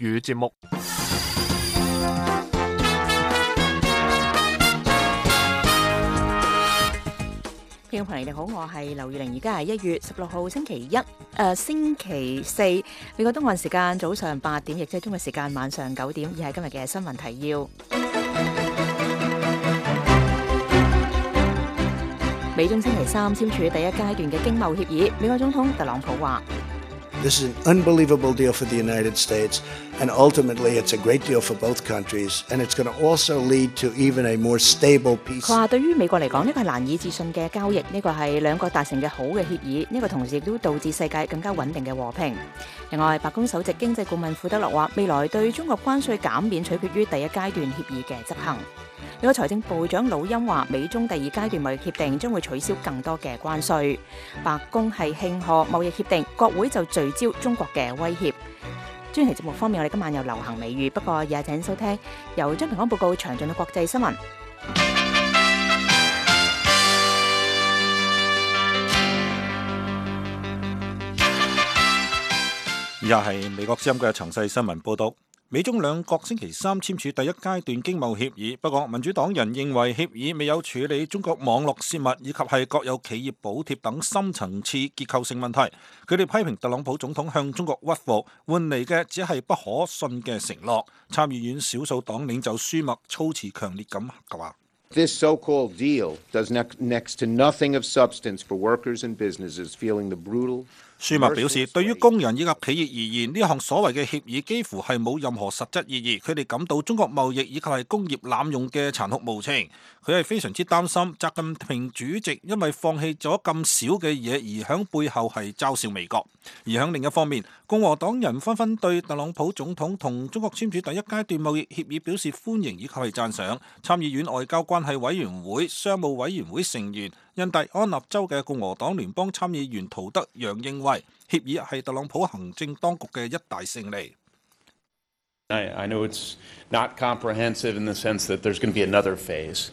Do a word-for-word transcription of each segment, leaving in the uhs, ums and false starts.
語節目。 聽眾朋友你好，我係劉玉玲，而家係一月十六號星期一，誒、呃、星期四，美國東岸時間早上八點，亦即係中國時間晚上九點，以下今日嘅新聞提要。美中星期三簽署第一階段嘅經貿協議，美國總統特朗普話 ：This is an unbelievable deal for the United States, and ultimately it's a great deal for both countries, and it's going to also lead to even a more stable peace. 佢話對於美國嚟講，呢個係難以置信嘅交易，呢個係兩國達成嘅好嘅協議，呢個同時亦都導致世界更加穩定嘅和平。另外，白宮首席經濟顧問庫德勒話，未來對中國關稅減免取決於第一階段協議嘅執行。美國財政部長魯欽話，美中第二階段貿易協定將會取消更多嘅關稅。白宮係慶賀貿易協定，國會就聚焦中國嘅威脅。專題節目方面，我哋今晚有流行美語，不過也請收聽由張平安報告詳盡嘅國際新聞。 以下係美國之音嘅詳細新聞報道。美中兩國星期三簽署第一階段經貿協議，不過民主黨人認為協議未有處理中國網絡泄密以及係國有企業補貼等深層次結構性問題。佢哋批評特朗普總統向中國屈服，換嚟嘅只係不可信嘅承諾。參議院少數黨領袖舒默措辭強烈咁話 ：This so-called deal does next to nothing of substance for workers and businesses feeling the brutal。 舒默表示，對於工人以及企業而言，呢項所謂嘅協議幾乎係冇任何實質意義。佢哋感到中國貿易以及係工業濫用嘅殘酷無情。佢係非常之擔心習近平主席因為放棄咗咁少嘅嘢而響背後係嘲笑美國。而響另一方面，共和黨人紛紛對特朗普總統同中國簽署第一階段貿易協議表示歡迎以及係讚賞。參議院外交關係委員會商務委員會成員印第安納州嘅共和黨聯邦參議員陶德揚認為，協議係特朗普行政當局嘅一大勝利。 I know it's not comprehensive in the sense that there's going to be another phase,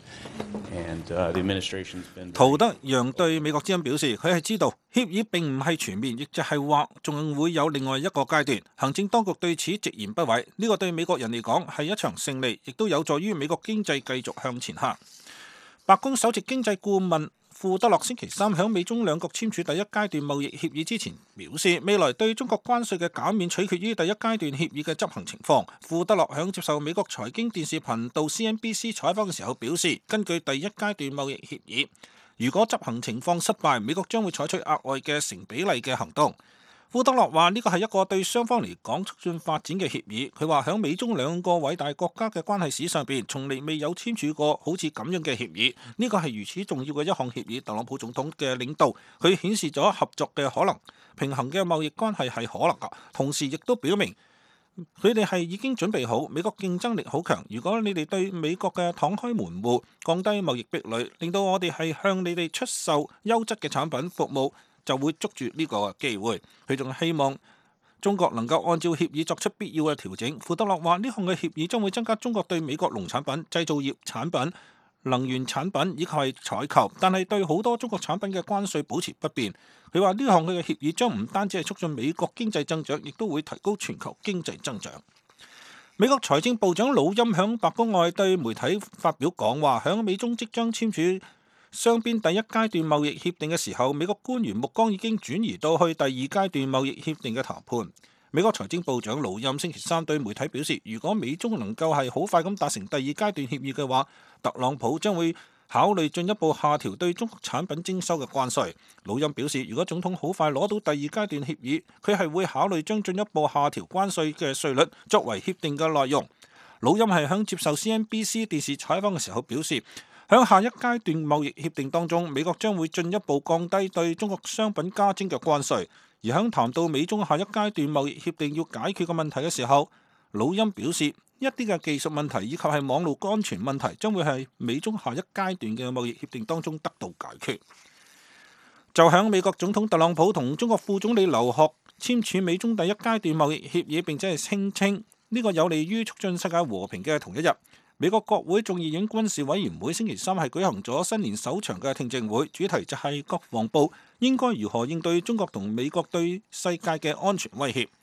and the administration's been. 陶德揚對美國之音表示，佢係知道協議並唔係全面，亦就係話仲會有另外一個階段。行政當局對此直言不諱，呢個對美國人嚟講係一場勝利，亦都有助於美國經濟繼續向前行。白宮首席經濟顧問庫德勒星期三響美中兩國簽署第一階段貿易協議之前表示，未來對中國關稅嘅減免取決於第一階段協議嘅執行情況。庫德勒響接受美國財經電視頻道 C N B C 採訪嘅時候表示，根據第一階段貿易協議，如果執行情況失敗，美國將會採取額外嘅成比例嘅行動。庫德勒話呢個係一個對雙方嚟講促進發展嘅協議。佢話響美中兩個偉大國家嘅關係史上邊，從嚟未有簽署過好似咁樣嘅協議。呢個係如此重要嘅一項協議。特朗普總統嘅領導，佢顯示咗合作嘅可能，平衡嘅貿易關係係可能㗎。同時亦都表明佢哋係已經準備好。美國競爭力好強，如果你哋對美國嘅敞開門戶，降低貿易壁壘，令到我哋係向你哋出售優質嘅產品服務，就會捉住呢個機會。佢仲希望中國能夠按照協議作出必要嘅調整。庫德勒話呢項嘅協議將會增加中國對美國農產品、製造業產品、能源產品以及係採購，但係對好多中國產品嘅關稅保持不變。佢話呢項嘅協議將唔單止係促進美國經濟增長，亦都會提高全球經濟增長。美國財政部長魯欽響白宮外對媒體發表講話，響美中即將簽署雙邊第一階段貿易協定嘅時候，美國官員目光已經轉移到去第二階段貿易協定嘅談判。美國財政部長魯欽星期三對媒體表示，如果美中能夠係好快咁達成第二階段協議嘅話，特朗普將會考慮進一步下調對中國產品徵收嘅關稅。魯欽表示，如果總統好快攞到第二階段協議，佢係會考慮將進一步下調關稅嘅稅率作為協定嘅內容。魯欽係響接受 C N B C 電視採訪嘅時候表示，響下一階段貿易協定當中，美國將會進一步降低對中國商品加徵嘅關稅。而響談到美中下一階段貿易協定要解決嘅問題嘅時候，魯欽表示，一啲嘅技術問題以及係網絡安全問題將會係美中下一階段嘅貿易協定當中得到解決。就響美國總統特朗普同中國副總理劉鶴簽署美中第一階段貿易協議，並且係聲稱呢個有利於促進世界和平嘅同一日，美國國會眾議院軍事委員會星期三係舉行咗新年首場嘅聽證會，主題就係國防部應該如何應對中國同美國對世界嘅安全威脅。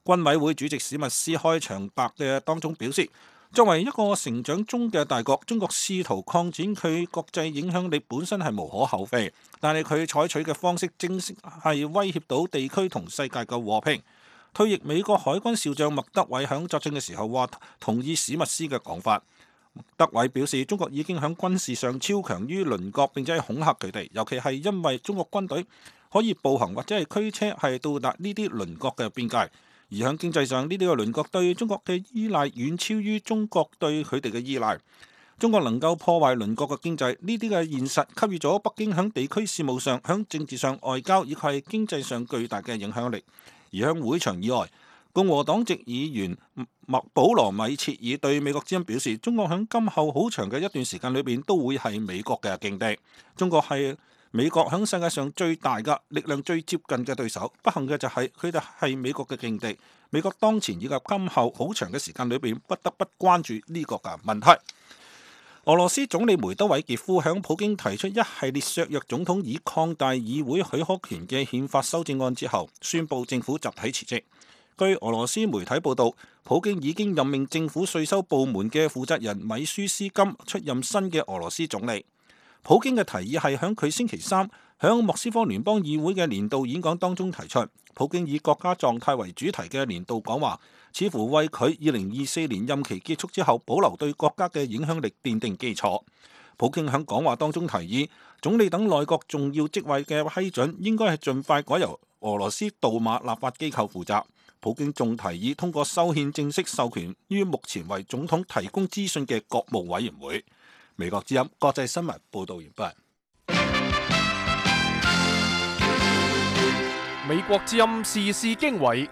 軍委會主席史密斯開場白嘅當中表示，作為一個成長中嘅大國，中國試圖擴展佢國際影響力本身係無可厚非，但係佢採取嘅方式正式係威脅到地區同世界嘅和平。退役美國海軍少將麥德偉響作證嘅時候話同意史密斯嘅講法。麥德偉表示，中國已經喺軍事上超強於鄰國，並且係恐嚇佢哋，尤其係因為中國軍隊可以步行或者係驅車係到達呢啲鄰國嘅邊界，而喺經濟上呢啲嘅鄰國對中國嘅依賴遠超於中國對佢哋嘅依賴。中國能夠破壞鄰國嘅經濟，呢啲嘅現實給予咗北京喺地區事務上、喺政治上、外交以及係經濟上巨大嘅影響力。而喺會場以外，共和黨籍議員麥保羅米切爾對美國之音表示，中國喺今後好長嘅一段時間裏邊都會係美國嘅勁敵。中國係美國喺世界上最大嘅力量最接近嘅對手，不幸嘅就係佢哋係美國嘅勁敵。美國當前以及今後好長嘅時間裏邊不得不關注呢個嘅問題。俄羅斯總理梅德韋傑夫向普京提出一系列削弱總統以擴大議會許可權嘅憲法修正案之後，宣布政府集體辭職。據俄羅斯媒體報道，普京已經任命政府稅收部門嘅負責人米舒斯金出任新嘅俄羅斯總理。普京嘅提議係響佢星期三響莫斯科聯邦議會嘅年度演講當中提出。普京以國家狀態為主題嘅年度講話，似乎為佢二零二四年任期結束之後保留對國家嘅影響力奠定基礎。普京喺講話當中提議，總理等內閣重要職位嘅批准應該係盡快改由俄羅斯杜馬立法機構負責。普京仲提議通過修憲正式授權於目前為總統提供資訊嘅國務委員會。美國之音國際新聞報道完畢。 美國之音時事經緯，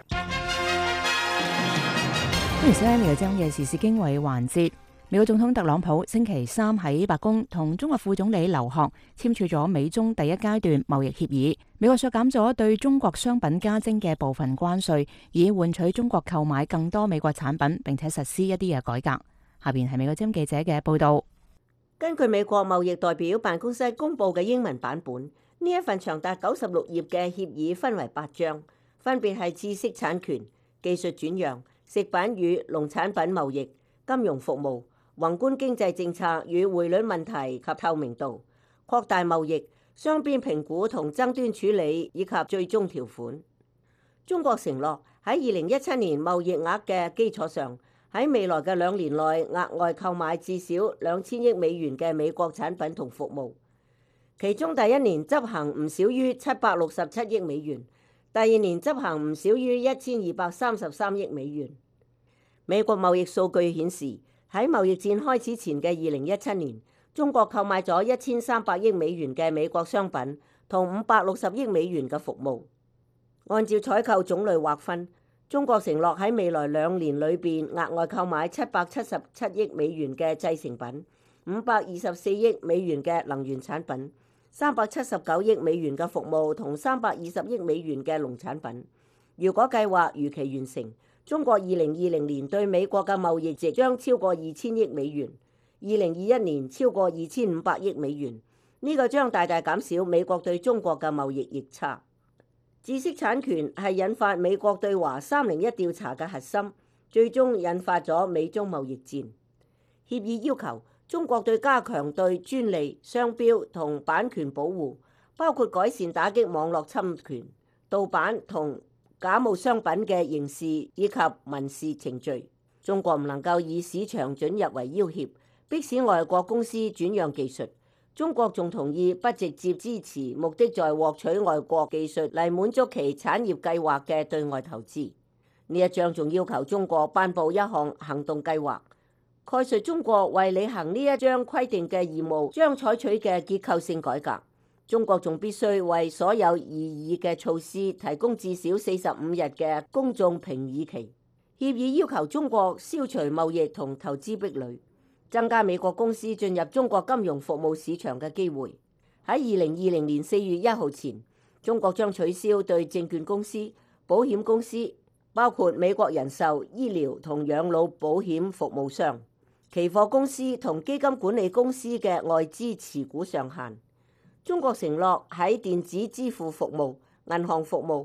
歡迎收聽美國之音嘅時事經緯環節。美國總統特朗普星期三喺白宮同中國副總理劉鶴簽署咗美中第一階段貿易協議。美國削減咗對中國商品加徵嘅部分關稅，以換取中國購買更多美國產品，並且實施一啲嘅改革。下邊係美國之音記者嘅報道。 根據美國貿易代表辦公室公佈嘅英文版本，呢一份長達九十六頁嘅協議分為八章，分別係知識產權、技術轉讓、食品與農產品貿易、金融服務、宏觀經濟政策與匯率問題及透明度、擴大貿易、雙邊評估同爭端處理以及最終條款。中國承諾喺二零一七年貿易額嘅基礎上，喺未來嘅兩年內額外購買至少兩千億美元嘅美國產品同服務。其中第一年執行唔少於七百六十七億美元，第二年執行唔少於一千二百三十三億美元。美國貿易數據顯示，喺貿易戰開始前嘅二零一七年，中國購買咗一千三百億美元嘅美國商品同五百六十億美元嘅服務。按照採購種類劃分，中國承諾喺未來兩年裏邊額外購買七百七十七億美元嘅製成品、五百二十四億美元嘅能源產品、三百七十九億美元嘅服務同三百二十億美元嘅農產品。如果計劃如期完成，中國二零二零年對美國嘅貿易值將超過二千億美元，二零二一年超過二千五百億美元。呢個將大大減少美國對中國嘅貿易逆差。知識產權係引發美國對華三零一調查嘅核心，最終引發咗美中貿易戰。協議要求中國對加強對專利、商標同版權保護，包括改善打擊網絡侵權、盜版同假冒商品嘅刑事以及民事程序。中國唔能夠以市場准入為要挾，迫使外國公司轉讓技術。中國仲同意不直接支持目的在獲取外國技術嚟滿足其產業計劃嘅對外投資。呢一章仲要求中國頒布一項行動計劃，概述中國為履行呢一章規定嘅義務將採取嘅結構性改革。中國仲必須為所有異議嘅措施提供至少四十五日嘅公眾評議期。協議要求中國消除貿易同投資壁壘，增加美國公司進入中國金融服務市場嘅機會。喺二零二零年四月一號前，中國將取消對證券公司、保險公司，包括美國人壽、醫療同養老保險服務商、期貨公司同基金管理公司嘅外資持股上限。中國承諾喺電子支付服務、銀行服務、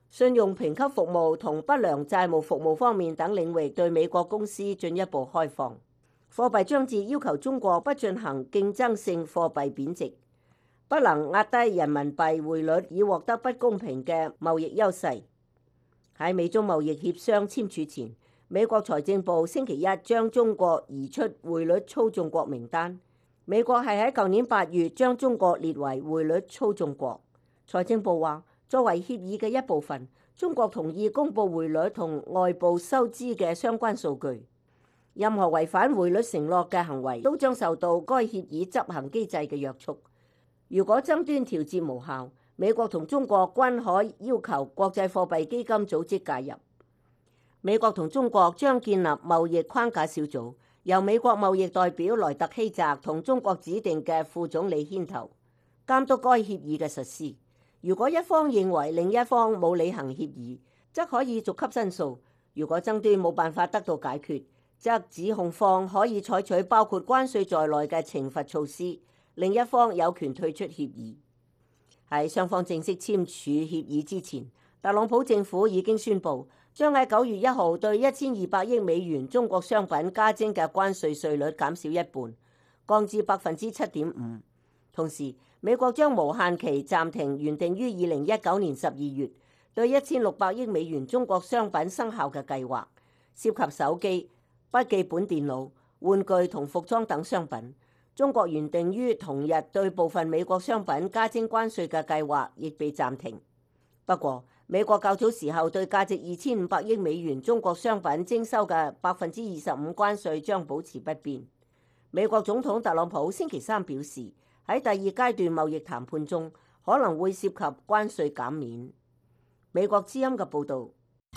信用評級服務同不良債務服務方面等領域對美國公司進一步開放。貨幣章節要求中國不進行競爭性貨幣貶值，不能壓低人民幣匯率以獲得不公平嘅貿易優勢。喺美中貿易協商簽署前，美國財政部星期一將中國移出匯率操縱國名單。美國係喺舊年八月將中國列為匯率操縱國。財政部話，作為協議嘅一部分，中國同意公佈匯率同外部收支嘅相關數據。任何違反匯率承諾嘅行為都將受到該協議執行機制嘅約束。如果爭端調節無效，美國同中國均可要求國際貨幣基金組織介入。美國同中國將建立貿易框架小組，由美國貿易代表萊特希澤同中國指定嘅副總理牽頭，監督該協議嘅實施。如果一方認為另一方冇履行協議，則可以逐級申訴。如果爭端冇辦法得到解決，則指控方可以採取包括關稅在內嘅懲罰措施，另一方有權退出協議。喺雙方正式簽署協議之前，特朗普政府已經宣布將喺九月一號對一千二百億美元中國商品加徵嘅關稅稅率減少一半，降至百分之七點五。同時，美國將無限期暫停原定於二零一九年十二月對一千六百億美元中國商品生效嘅計劃，涉及手機、筆記本電腦、玩具同服裝等商品。中國原定於同日對部分美國商品加徵關稅嘅計劃亦被暫停。不過，美國較早時候對價值二千五百億美元中國商品徵收嘅百分之二十五關稅將保持不變。美國總統特朗普星期三表示，喺第二階段貿易談判中可能會涉及關稅減免。美國之音嘅報導。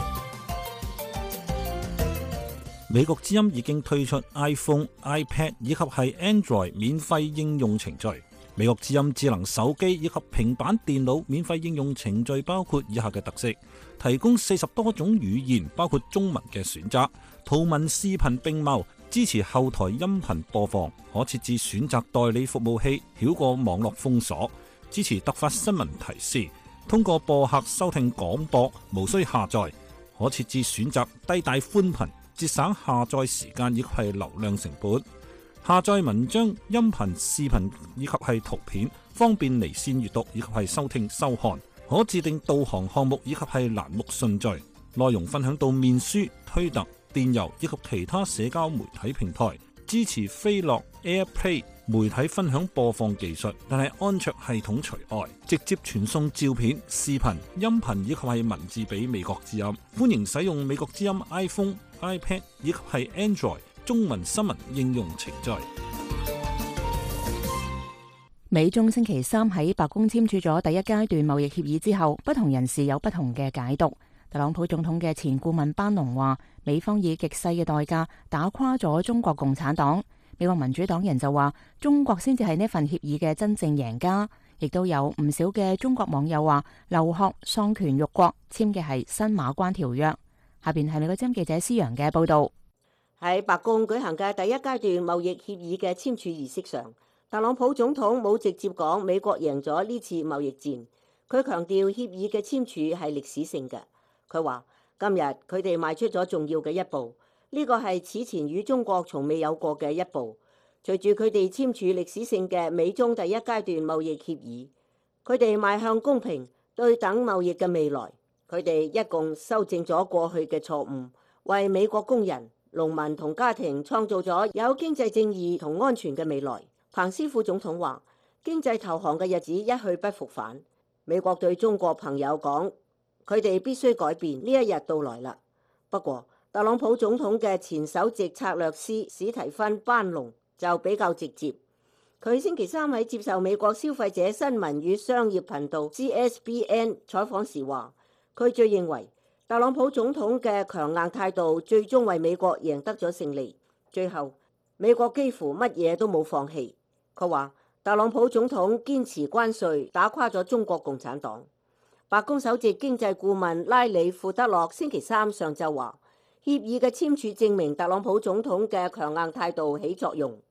美國之音已經推出 iPhone、iPad 以及係 Android 免費應用程序。美國之音智能手機以及平板電腦免費應用程序包括以下嘅特色：提供四十多種語言，包括中文嘅選擇，圖文視頻並茂，支持後台音頻播放，可設置選擇代理服務器，繞過網絡封鎖，支持突發新聞提示，通過播客收聽廣播，無需下載，可設置選擇低帶寬頻，節省下載時間以及係流量成本。下載文章、音頻、視頻以及係圖片，方便離線閱讀以及係收聽收看。可自定導航項目以及係欄目順序。內容分享到面書、推特、電郵以及其他社交媒體平台。支持飛樂 AirPlay 媒體分享播放技術，但係安卓系統除外。直接傳送照片、視頻、音頻以及係文字俾美國之音。歡迎使用美國之音 iPhone、iPad 以及係 Android中文新聞應用程序。 美中星期三喺白宮簽署咗第一階段貿易協議之後，不同人士有不同嘅解讀。特朗普總統嘅前顧問班農話，美方以極細嘅代價打垮咗中國共產黨。美國民主黨人就話，中國先至係呢份協議嘅真正贏家。亦都有唔少嘅中國網友話，劉鶴喪權辱國，簽嘅係新馬關條約。下邊係美國之音記者施陽嘅報道。 喺白宮舉行嘅第一階段貿易協議嘅簽署儀式上，特朗普總統冇直接講美國贏咗呢次貿易戰，佢強調協議嘅簽署係歷史性嘅。佢話今日佢哋邁出咗重要嘅一步，呢個係此前與中國從未有過嘅一步。隨住佢哋簽署歷史性嘅美中第一階段貿易協議，佢哋邁向公平對等貿易嘅未來。佢哋一共修正咗過去嘅錯誤，為美國工人、農民同家庭創造咗有經濟正義同安全嘅未來。彭斯副總統話，經濟投降嘅日子一去不復返。美國對中國朋友講，佢哋必須改變，呢一日到來啦。不過，特朗普總統嘅前首席策略師史提芬班農就比較直接。佢星期三喺接受美國消費者新聞與商業頻道 C S B N 採訪時話，佢最認為特朗普總統嘅強硬態度最終為美國贏得咗勝利。最後，美國幾乎乜嘢都冇放棄。佢話特朗普總統堅持關稅，打垮咗中國共產黨。白宮首席經濟顧問拉里庫德洛星期三上晝話，協議嘅簽署證明特朗普總統嘅強硬態度起作用。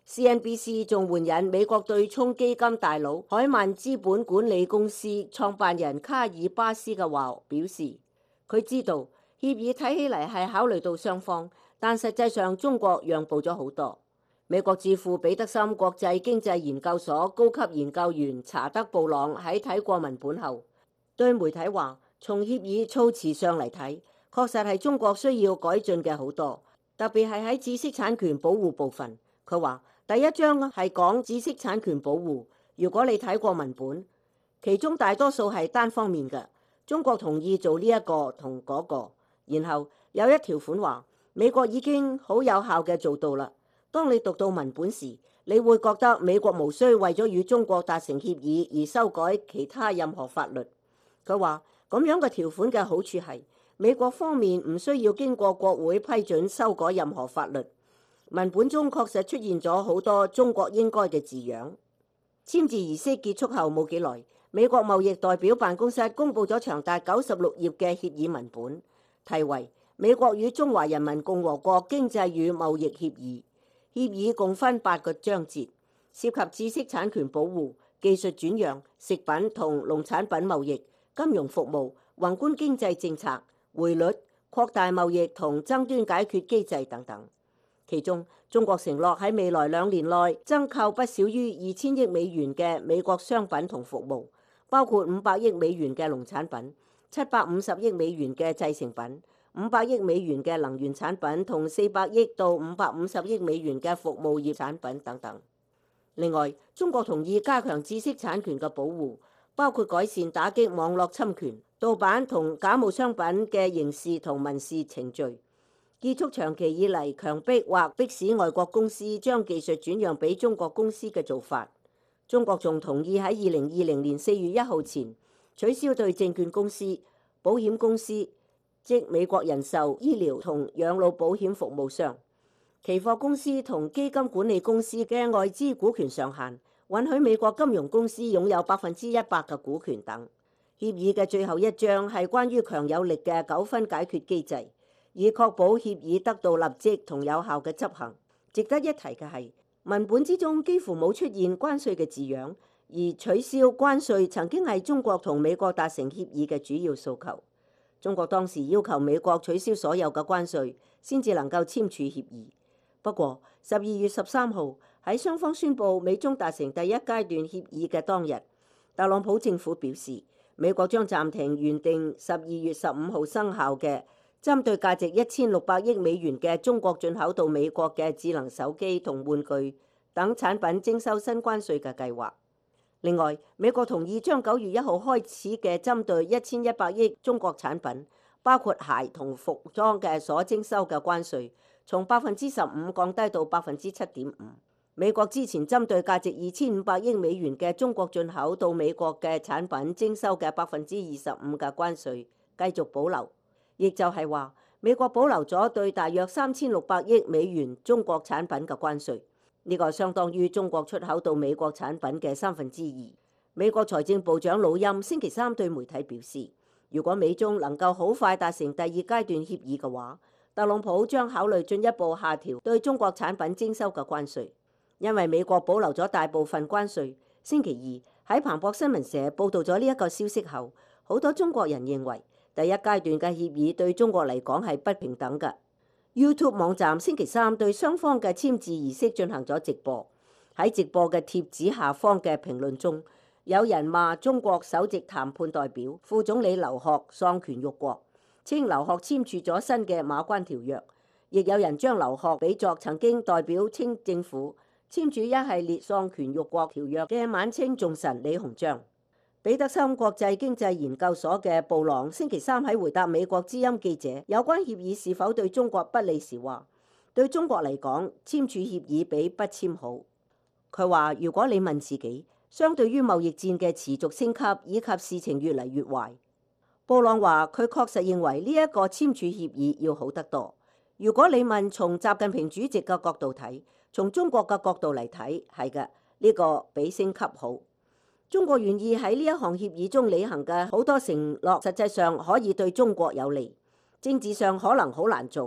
C N B C 仲援引美國對沖基金大佬海曼資本管理公司創辦人卡爾巴斯嘅話，表示佢知道協議睇起嚟係考慮到雙方，但實際上中國讓步咗好多。美國智庫彼得森國際經濟研究所高級研究員查德布朗喺睇過文本後，對媒體話：從協議措辭上嚟睇，確實係中國需要改進嘅好多，特別係喺知識產權保護部分。佢話第一章係講知識產權保護，如果你睇過文本，其中大多數係單方面嘅，中國同意做呢一個同嗰個，然後有一條款話美國已經好有效嘅做到啦。當你讀到文本時，你會覺得美國無需為咗與中國達成協議而修改其他任何法律。佢話咁樣嘅條款嘅好處係美國方面唔需要經過國會批准修改任何法律。文本中確實出現咗好多中國應該嘅字樣。簽字儀式結束後冇幾耐，美國貿易代表辦公室公佈咗長達九十六頁嘅協議文本，題為《美國與中華人民共和國經濟與貿易協議》。協議共分八個章節，涉及知識產權保護、技術轉讓、食品同農產品貿易、金融服務、宏觀經濟政策、匯率、擴大貿易同爭端解決機制等等。其中，中國承諾喺未來兩年內增購不少於二千億美元嘅美國商品同服務，包括五百億美元嘅農產品、七百五十億美元嘅製成品、五百億美元嘅能源產品同四百億到五百五十億美元嘅服務業產品等等。另外，中國同意加強知識產權嘅保護，包括改善打擊網絡侵權、盜版同假冒商品嘅刑事同民事程序，結束長期以嚟強迫或迫使外國公司將技術轉讓俾中國公司嘅做法。中國仲同意喺二零二零年四月一號前取消對證券公司、保險公司，即美國人壽、醫療同養老保險服務商、期貨公司同基金管理公司嘅外資股權上限，允許美國金融公司擁有百分之一百嘅股權等。協議嘅最後一章係關於強有力嘅糾紛解決機制，以確保協議得到立即同有效嘅執行。值得一提嘅係，文本之中幾乎冇出現關稅嘅字樣，而取消關稅曾經係中國同美國達成協議嘅主要訴求。中國當時要求美國取消所有嘅關稅，先至能夠簽署協議。不過，十二月十三號喺雙方宣布美中達成第一階段協議嘅當日，特朗普政府表示，美國將暫停原定十二月十五號生效嘅針對價值一千六百億美元嘅中國進口到美國嘅智能手機同玩具等產品徵收新關稅嘅計劃。另外，美國同意將九月一號開始嘅針對一千一百億中國產品，包括鞋同服裝嘅所徵收嘅關稅，從百分之十五降低到百分之七點五。美國之前針對價值二千五百億美元嘅中國進口到美國嘅產品徵收嘅百分之二十五嘅關稅繼續保留，亦就係話美國保留咗對大約三千六百億美元中國產品嘅關稅。呢個相當於中國出口到美國產品嘅三分之二。美國財政部長魯欽星期三對媒體表示，如果美中能夠好快達成第二階段協議嘅話，特朗普將考慮進一步下調對中國產品徵收嘅關稅。因為美國保留咗大部分關稅，星期二喺彭博新聞社報導咗呢一個消息後，好多中國人認為第一階段嘅協議對中國嚟講係不平等嘅。YouTube 網站星期三對雙方嘅簽字儀式進行咗直播。喺直播嘅貼紙下方嘅評論中，有人罵中國首席談判代表副總理劉鶴喪權辱國，稱劉鶴簽署咗新嘅馬關條約。亦有人將劉鶴比作曾經代表清政府簽署一系列喪權辱國條約嘅晚清重臣李鴻章。彼得森國際經濟研究所嘅布朗星期三喺回答美國之音記者有關協議是否對中國不利時話：對中國嚟講，簽署協議比不簽好。佢話：如果你問自己，相對於貿易戰嘅持續升級以及事情越嚟越壞，布朗話佢確實認為呢一個簽署協議要好得多。如果你問從習近平主席嘅角度睇，從中國嘅角度嚟睇，係嘅，呢個比升級好。中國願意喺呢一項協議中履行嘅好多承諾，實際上可以對中國有利。政治上可能好難做，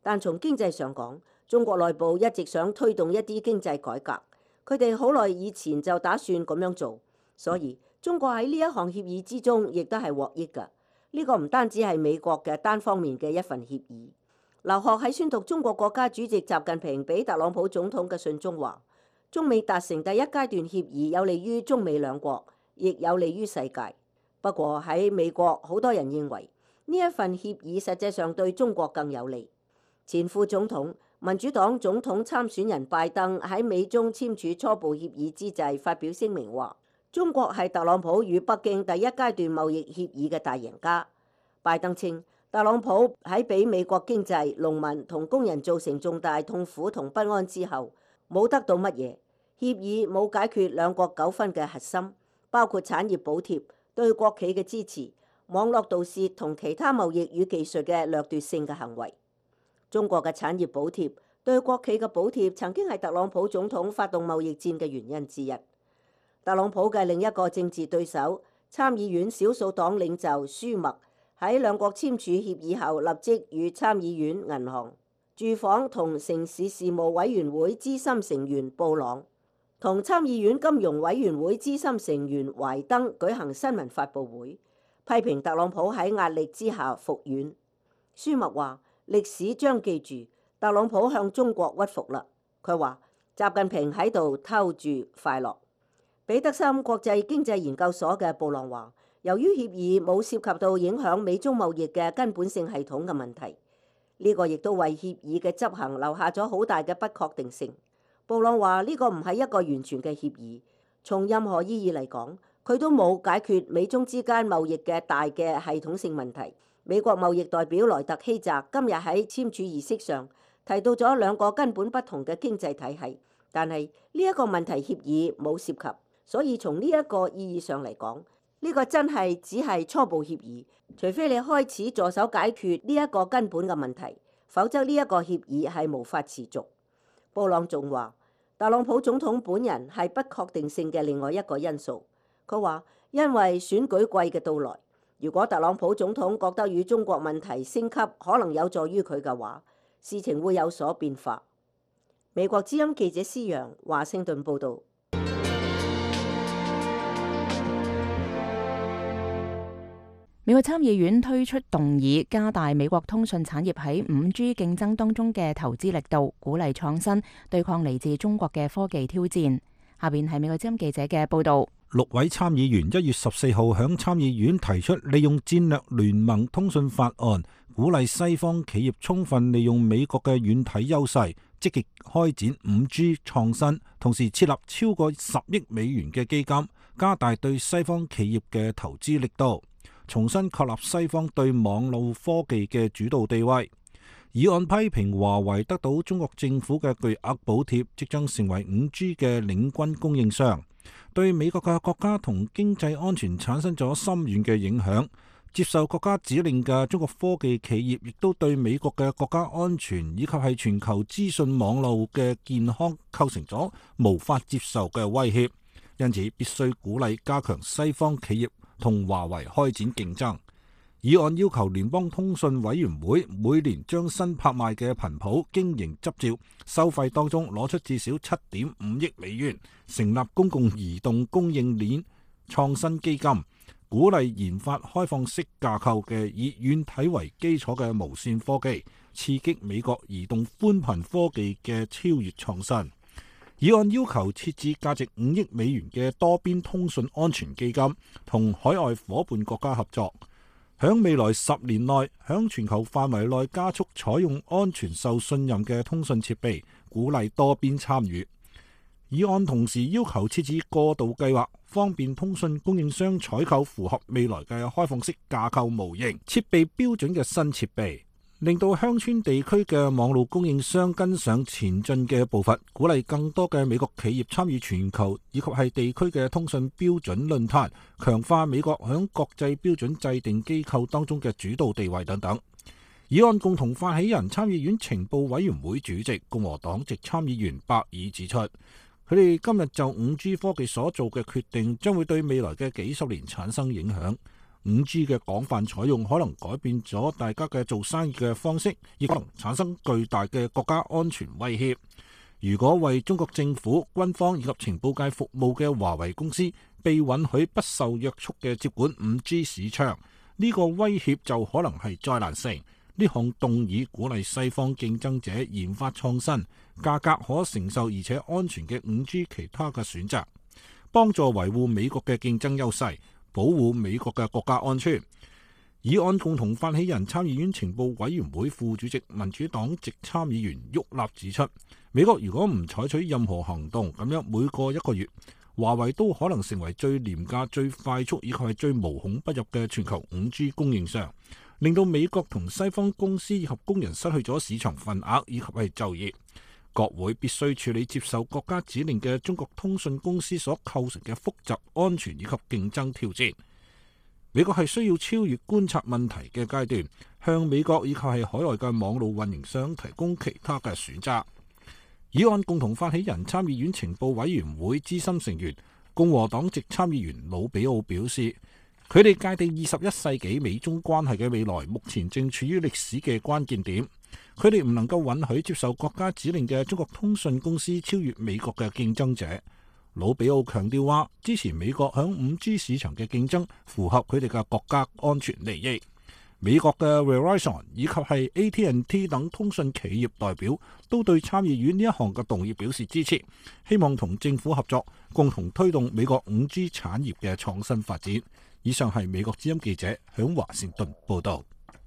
但從經濟上講，中國內部一直想推動一啲經濟改革，佢哋好耐以前就打算咁樣做，所以中國喺呢一項協議之中亦都係獲益㗎。呢個唔單止係美國嘅單方面嘅一份協議。劉鶴喺宣讀中國國家主席習近平俾特朗普總統嘅信中話，中美達成第一階段協議有利於中美兩國，亦有利於世界。不過喺美國，好多人認為呢一份協議實際上對中國更有利。前副總統、民主黨總統參選人拜登喺美中簽署初步協議之際發表聲明話，中國係特朗普與北京第一階段貿易協議嘅大贏家。拜登稱，特朗普喺俾美國經濟、農民同工人造成重大痛苦同不安之後，冇得到乜嘢。協議冇解決兩國糾紛嘅核心，包括產業補貼、對國企嘅支持、網絡盜竊同其他貿易與技術嘅掠奪性嘅行為。中國嘅產業補貼、對國企嘅補貼曾經係特朗普總統發動貿易戰嘅原因之一。特朗普嘅另一個政治對手、參議院少數黨領袖舒默喺兩國簽署協議後，立即與參議院銀行、住房同城市事務委員會資深成員布朗同參議院金融委員會資深成員懷登舉行新聞發佈會，批評特朗普喺壓力之下服軟。舒默話：歷史將記住特朗普向中國屈服啦。佢話習近平喺度偷住快樂。彼得森國際經濟研究所嘅布朗話：由於協議冇涉及到影響美中貿易嘅根本性系統嘅問題，呢個亦都為協議嘅執行留下咗好大嘅不確定性。布朗話呢個唔係一個完全嘅協議，從任何意義嚟講，佢都冇解決美中之間貿易嘅大嘅系統性問題。美國貿易代表萊特希澤今日喺簽署儀式上提到咗兩個根本不同嘅經濟體系，但係呢一個問題協議冇涉及，所以從呢一個意義上嚟講，呢個真係只係初步協議。除非你開始助手解決呢一個根本嘅問題，否則呢一個協議係無法持續。布朗仲話，特朗普總統本人係不確定性嘅另外一個因素。佢話，因為選舉季嘅到來，如果特朗普總統覺得與中國問題升級可能有助於佢嘅話，事情會有所變化。美國之音記者施揚華盛頓報導。 美國參議院推出動議，加大美國通訊產業喺五 G 競爭當中嘅投資力度，鼓勵創新，對抗嚟自中國嘅科技挑戰。下邊係美國之音記者嘅報導。 六位參議員一月十四號響參議院提出利用戰略聯盟通訊法案，鼓勵西方企業充分利用美國嘅軟體優勢，積極開展五 G 創新，同時設立超過十億美元嘅基金，加大對西方企業嘅投資力度，重新確立西方對網絡科技嘅主導地位。議案批評華為得到中國政府嘅巨額補貼，即將成為五 G 嘅領軍供應商，對美國嘅國家同經濟安全產生咗深遠嘅影響。接受國家指令嘅中國科技企業亦都對美國嘅國家安全以及係全球資訊網絡嘅健康構成咗無法接受嘅威脅，因此必須鼓勵加強西方企業同華為開展競爭。議案要求聯邦通訊委員會每年將新拍賣嘅頻譜經營執照收費當中攞出至少七點五億美元，成立公共移動供應鏈創新基金，鼓勵研發開放式架構嘅以軟體為基礎嘅無線科技，刺激美國移動寬頻科技嘅超越創新。議案要求設置價值五億美元嘅多邊通訊安全基金，同海外夥伴國家合作，響未來十年內響全球範圍內加速採用安全受信任嘅通訊設備，鼓勵多邊參與。議案同時要求設置過渡計劃，方便通訊供應商採購符合未來嘅開放式架構模型設備標準嘅新設備，令到鄉村地區嘅網絡供應商跟上前進嘅步伐，鼓勵更多嘅美國企業參與全球以及係地區嘅通訊標準論壇，強化美國響國際標準制定機構當中嘅主導地位等等。議案共同發起人參議院情報委員會主席共和黨籍參議員伯爾指出，佢哋今日就五 G 科技所做嘅決定將會對未來嘅幾十年產生影響。 五 G 嘅廣泛採用可能改變咗大家嘅做生意嘅方式，亦可能產生巨大嘅國家安全威脅。如果為中國政府、軍方以及情報界服務嘅華為公司被允許不受約束嘅接管五 G 市場，呢個威脅就可能係災難性。呢項動議鼓勵西方競爭者研發創新、價格可承受而且安全嘅五 G 其他嘅選擇，幫助維護美國嘅競爭優勢，保護美國嘅國家安全。議案共同發起人參議院情報委員會副主席民主黨籍參議員沃納指出，美國如果唔採取任何行動，咁樣每過一個月，華為都可能成為最廉價、最快速以及係最無孔不入嘅全球五 G 供應商，令到美國同西方公司以及工人失去咗市場份額以及係就業。國會必須處理接受國家指令嘅中國通訊公司所構成嘅複雜安全以及競爭挑戰。美國係需要超越觀察問題嘅階段，向美國以及係海外嘅網絡運營商提供其他嘅選擇。議案共同發起人參議院情報委員會資深成員共和黨籍參議員魯比奧表示，佢哋界定二十一世紀美中關係嘅未來目前正處於歷史嘅關鍵點，佢哋唔能夠允許接受國家指令嘅中國通訊公司超越美國嘅競爭者。魯比奧強調話，支持美國響五 G 市場嘅競爭符合佢哋嘅國家安全利益。美國嘅 Verizon 以及係 A T and T 等通訊企業代表都對參議院呢一項嘅動議表示支持，希望同政府合作，共同推動美國五 G 產業嘅創新發展。以上係美國之音記者響華盛頓報道。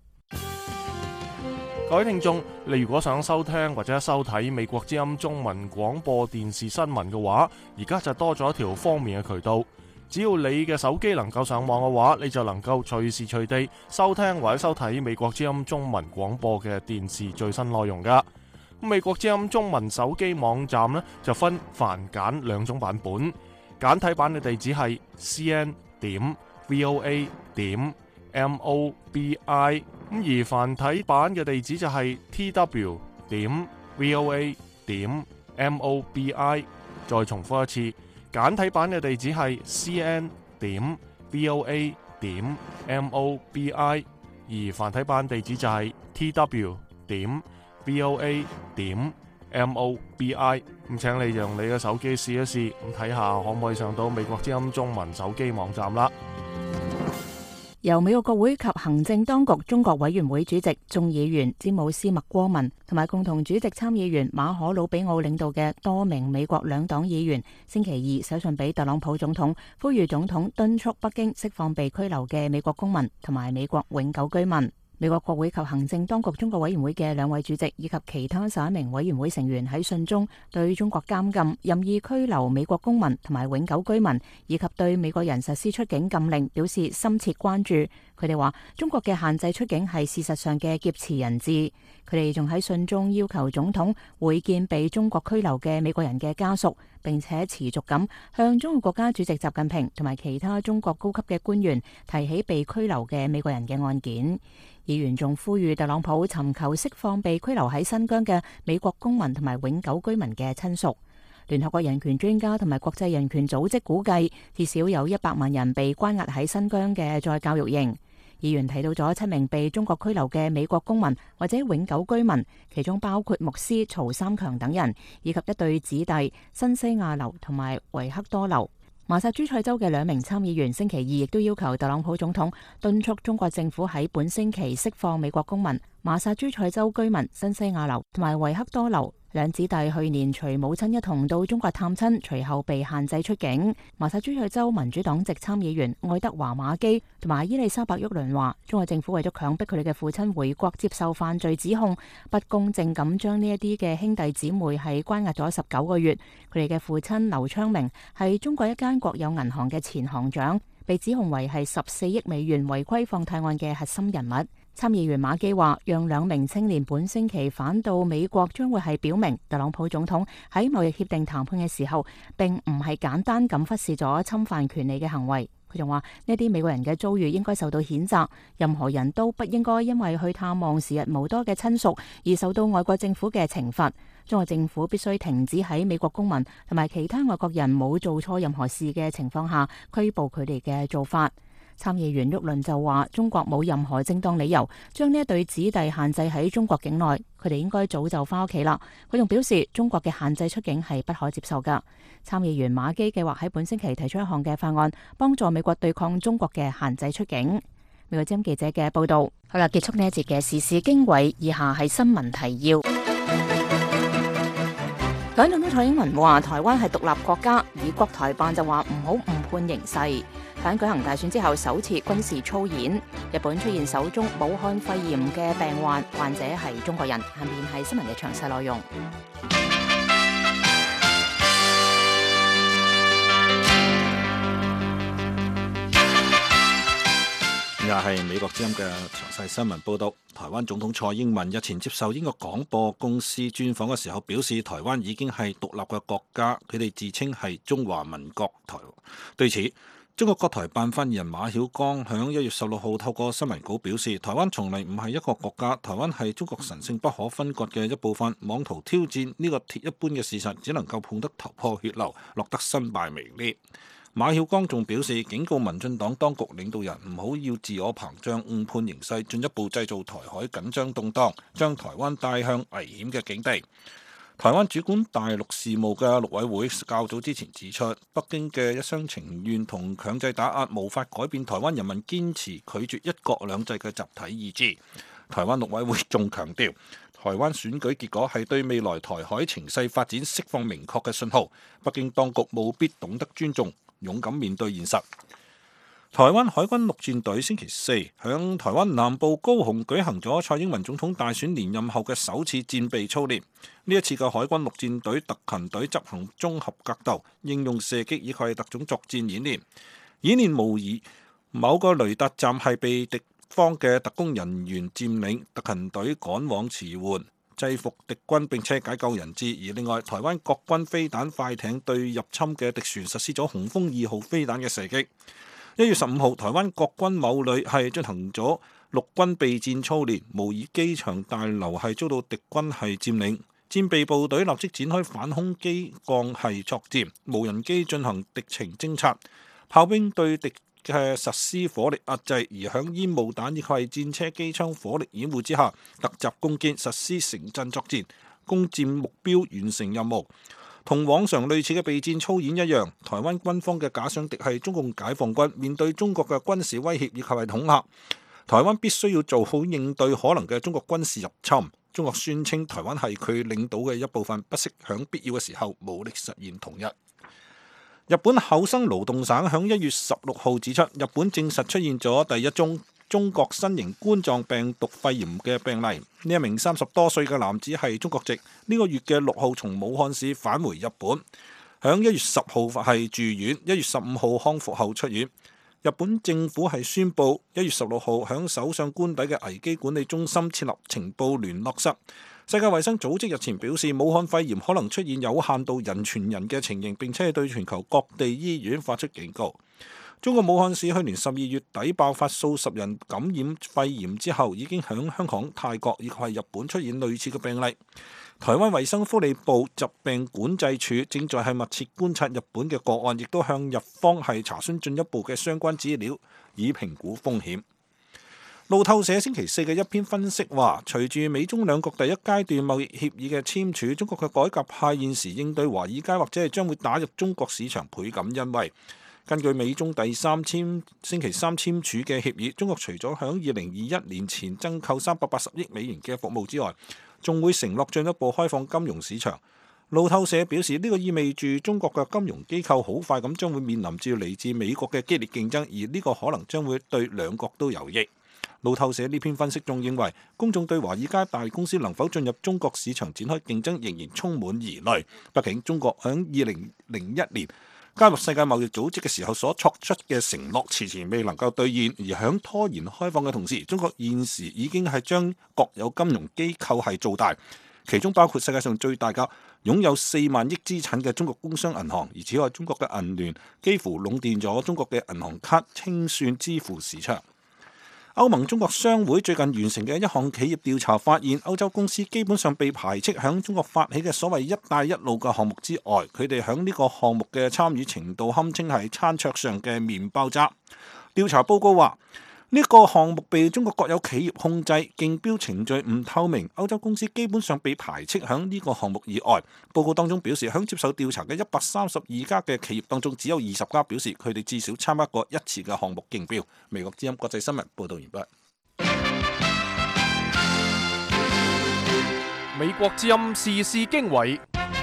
各位聽眾，你如果想收聽或者收睇美國之音中文廣播電視新聞嘅話，而家就多咗一條方便嘅渠道。只要你嘅手機能夠上網嘅話，你就能夠隨時隨地收聽或者收睇美國之音中文廣播嘅電視最新內容噶。美國之音中文手機網站呢，就分繁簡兩種版本，簡體版嘅地址係 c n 點 v o a 點 m o b i， 咁而繁體版嘅地址就係 t w 點 v o a 點 m o b i。再重複一次，簡體版嘅地址係 c n 點 v o a 點 m o b i， 而繁體版地址就係 t w 點 v o a 點 m o b i。咁請你用你嘅手機試一試，咁睇下可唔可以上到美國之音中文手機網站啦。 由美國國會及行政當局中國委員會主席、眾議員詹姆斯麥戈文同埋共同主席參議員馬可魯比奧領導嘅多名美國兩黨議員星期二寫信俾特朗普總統，呼籲總統敦促北京釋放被拘留嘅美國公民同埋美國永久居民。美國國會及行政當局中國委員會嘅兩位主席以及其他十一名委員會成員喺信中對中國監禁、任意拘留美國公民同埋永久居民，以及對美國人實施出境禁令表示深切關注。佢哋話中國嘅限制出境係事實上嘅劫持人質。佢哋仲喺信中要求總統會見被中國拘留嘅美國人嘅家屬，並且持續咁向中國國家主席習近平同埋其他中國高級嘅官員提起被拘留嘅美國人嘅案件。議員仲呼籲特朗普尋求釋放被拘留喺新疆嘅美國公民同埋永久居民嘅親屬。聯合國人權專家同埋國際人權組織估計，至少有一百萬人被關押喺新疆嘅再教育營。議員提到咗七名被中國拘留嘅美國公民或者永久居民，其中包括牧師曹三強等人，以及一對子弟新西亞流同埋維克多流。麻薩諸塞州嘅兩名參議員星期二亦都要求特朗普總統敦促中國政府喺本星期釋放美國公民麻薩諸塞州居民新西亞流同埋維克多流。兩子弟去年隨母親一同到中國探親，隨後被限制出境。麻薩諸塞州民主黨籍參議員愛德華馬基同埋伊麗莎白沃倫話，中國政府為咗強迫佢哋嘅父親回國接受犯罪指控，不公正咁將呢一啲嘅兄弟姊妹係關押咗十九個月。佢哋嘅父親劉昌明係中國一間國有銀行嘅前行長，被指控為係十四億美元違規放貸案嘅核心人物。參議員馬基話，讓兩名青年本星期返到美國，將會係表明特朗普總統喺貿易協定談判嘅時候，並唔係簡單咁忽視咗侵犯權利嘅行為。佢仲話呢啲美國人嘅遭遇應該受到譴責，任何人都不應該因為去探望時日無多嘅親屬而受到外國政府嘅懲罰。中國政府必須停止喺美國公民同埋其他外國人冇做錯任何事嘅情況下拘捕佢哋嘅做法。 參議員沃倫就話：中國冇任何正當理由將呢一對子弟限制喺中國境內，佢哋應該早就翻屋企啦。佢仲表示，中國嘅限制出境係不可接受㗎。參議員馬基計劃喺本星期提出一項嘅法案，幫助美國對抗中國嘅限制出境。美國之音記者嘅報導。好啦，結束呢一節嘅時事經緯，以下係新聞提要。港總統蔡英文話：台灣係獨立國家，而國台辦就話唔好誤判形勢。喺舉行大選之後首次軍事操演。日本出現首宗武漢肺炎嘅病患，患者係中國人。下面係新聞嘅詳細內容。 又係美國之音嘅詳細新聞報道。台灣總統蔡英文日前接受英國廣播公司專訪嘅時候表示，台灣已經係獨立嘅國家，佢哋自稱係中華民國台。對此，中國國台辦發言人馬曉光響一月十六號透過新聞稿表示，台灣從嚟唔係一個國家，台灣係中國神聖不可分割嘅一部分，妄圖挑戰呢個鐵一般嘅事實，只能夠碰得頭破血流，落得身敗名裂。馬曉光仲表示，警告民進黨當局領導人唔好要自我膨脹，誤判形勢，進一步製造台海緊張動盪，將台灣帶向危險嘅境地。台灣主管大陸事務嘅陸委會較早之前指出，北京嘅一廂情願同強制打壓無法改變台灣人民堅持拒絕一國兩制嘅集體意志。台灣陸委會仲強調，台灣選舉結果係對未來台海情勢發展釋放明確嘅信號，北京當局務必懂得尊重，勇敢面對現實。台灣海軍陸戰隊星期四響台灣南部高雄舉行咗蔡英文總統大選連任後嘅首次戰備操練。呢一次嘅海軍陸戰隊特勤隊執行綜合格鬥、應用射擊以及特種作戰演練。演練模擬某個雷達站係被敵方嘅特工人員佔領，特勤隊趕往馳援，制服敵軍並且解救人質。而另外，台灣國軍飛彈快艇對入侵嘅敵船實施咗雄風二號飛彈嘅射擊。一月十五號，台灣國軍某旅係進行咗陸軍備戰操練，模擬機場大樓係遭到敵軍係佔領，戰備部隊立即展開反空機降係作戰，無人機進行敵情偵察，炮兵對敵嘅實施火力壓制，而響煙霧彈以及戰車機槍火力掩護之下，突襲攻堅，實施城鎮作戰，攻佔目標，完成任務。同往常類似嘅備戰操演一樣，台灣軍方嘅假想敵係中共解放軍，面對中國嘅軍事威脅以及係恐嚇，台灣必須要做好應對可能嘅中國軍事入侵。中國宣稱台灣係佢領導嘅一部分，不惜響必要嘅時候武力實現統一。日本厚生勞動省響一月十六號指出，日本證實出現咗第一宗中國新型冠狀病毒肺炎嘅病例。呢一名三十多歲嘅男子係中國籍，呢個月嘅六號從武漢市返回日本，響一月十號係住院，一月十五號康復後出院。日本政府係宣布一月十六號響首相官邸嘅危機管理中心設立情報聯絡室。世界衛生組織日前表示，武漢肺炎可能出現有限度人傳人嘅情形，並且對全球各地醫院發出警告。中國武漢市去年十二月底爆發數十人感染肺炎之後，已經響香港、泰國以及係日本出現類似嘅病例。台灣衛生福利部疾病管制處正在係密切觀察日本嘅個案，亦都向日方係查詢進一步嘅相關資料，以評估風險。路透社星期四嘅一篇分析話，隨住美中兩國第一階段貿易協議嘅簽署，中國嘅改革派現時應對華爾街或者係將會打入中國市場倍感欣慰。根據美中第三簽星期三簽署嘅協議，中國除咗響二零二一年前增購三百八十億美元嘅服務之外，仲會承諾進一步開放金融市場。路透社表示，呢個意味住中國嘅金融機構好快咁將會面臨住嚟自美國嘅激烈競爭，而呢個可能將會對兩國都有益。路透社呢篇分析仲認為，公眾對華爾街大公司能否進入中國市場展開競爭仍然充滿疑慮。畢竟中國響二零零一年加入世界貿易組織嘅時候所作出嘅承諾遲遲未能夠兌現，而響拖延開放嘅同時，中國現時已經係將國有金融機構係做大，其中包括世界上最大嘅擁有四萬億資產嘅中國工商銀行。而此外，中國嘅銀聯幾乎壟斷咗中國嘅銀行卡清算支付市場。歐盟中國商會最近完成嘅一項企業調查發現，歐洲公司基本上被排斥響中國發起嘅所謂一帶一路嘅項目之外，佢哋響呢個項目嘅參與程度堪稱係餐桌上嘅麵包渣。 調查報告話，呢個項目被中國國有企業控制，競標程序唔透明，歐洲公司基本上被排斥響呢個項目以外。報告當中表示，響接受調查嘅一百三十二家嘅企業當中，只有二十家表示佢哋至少參加過一次嘅項目競標。美國之音國際新聞報道完畢。 美國之音時事經緯，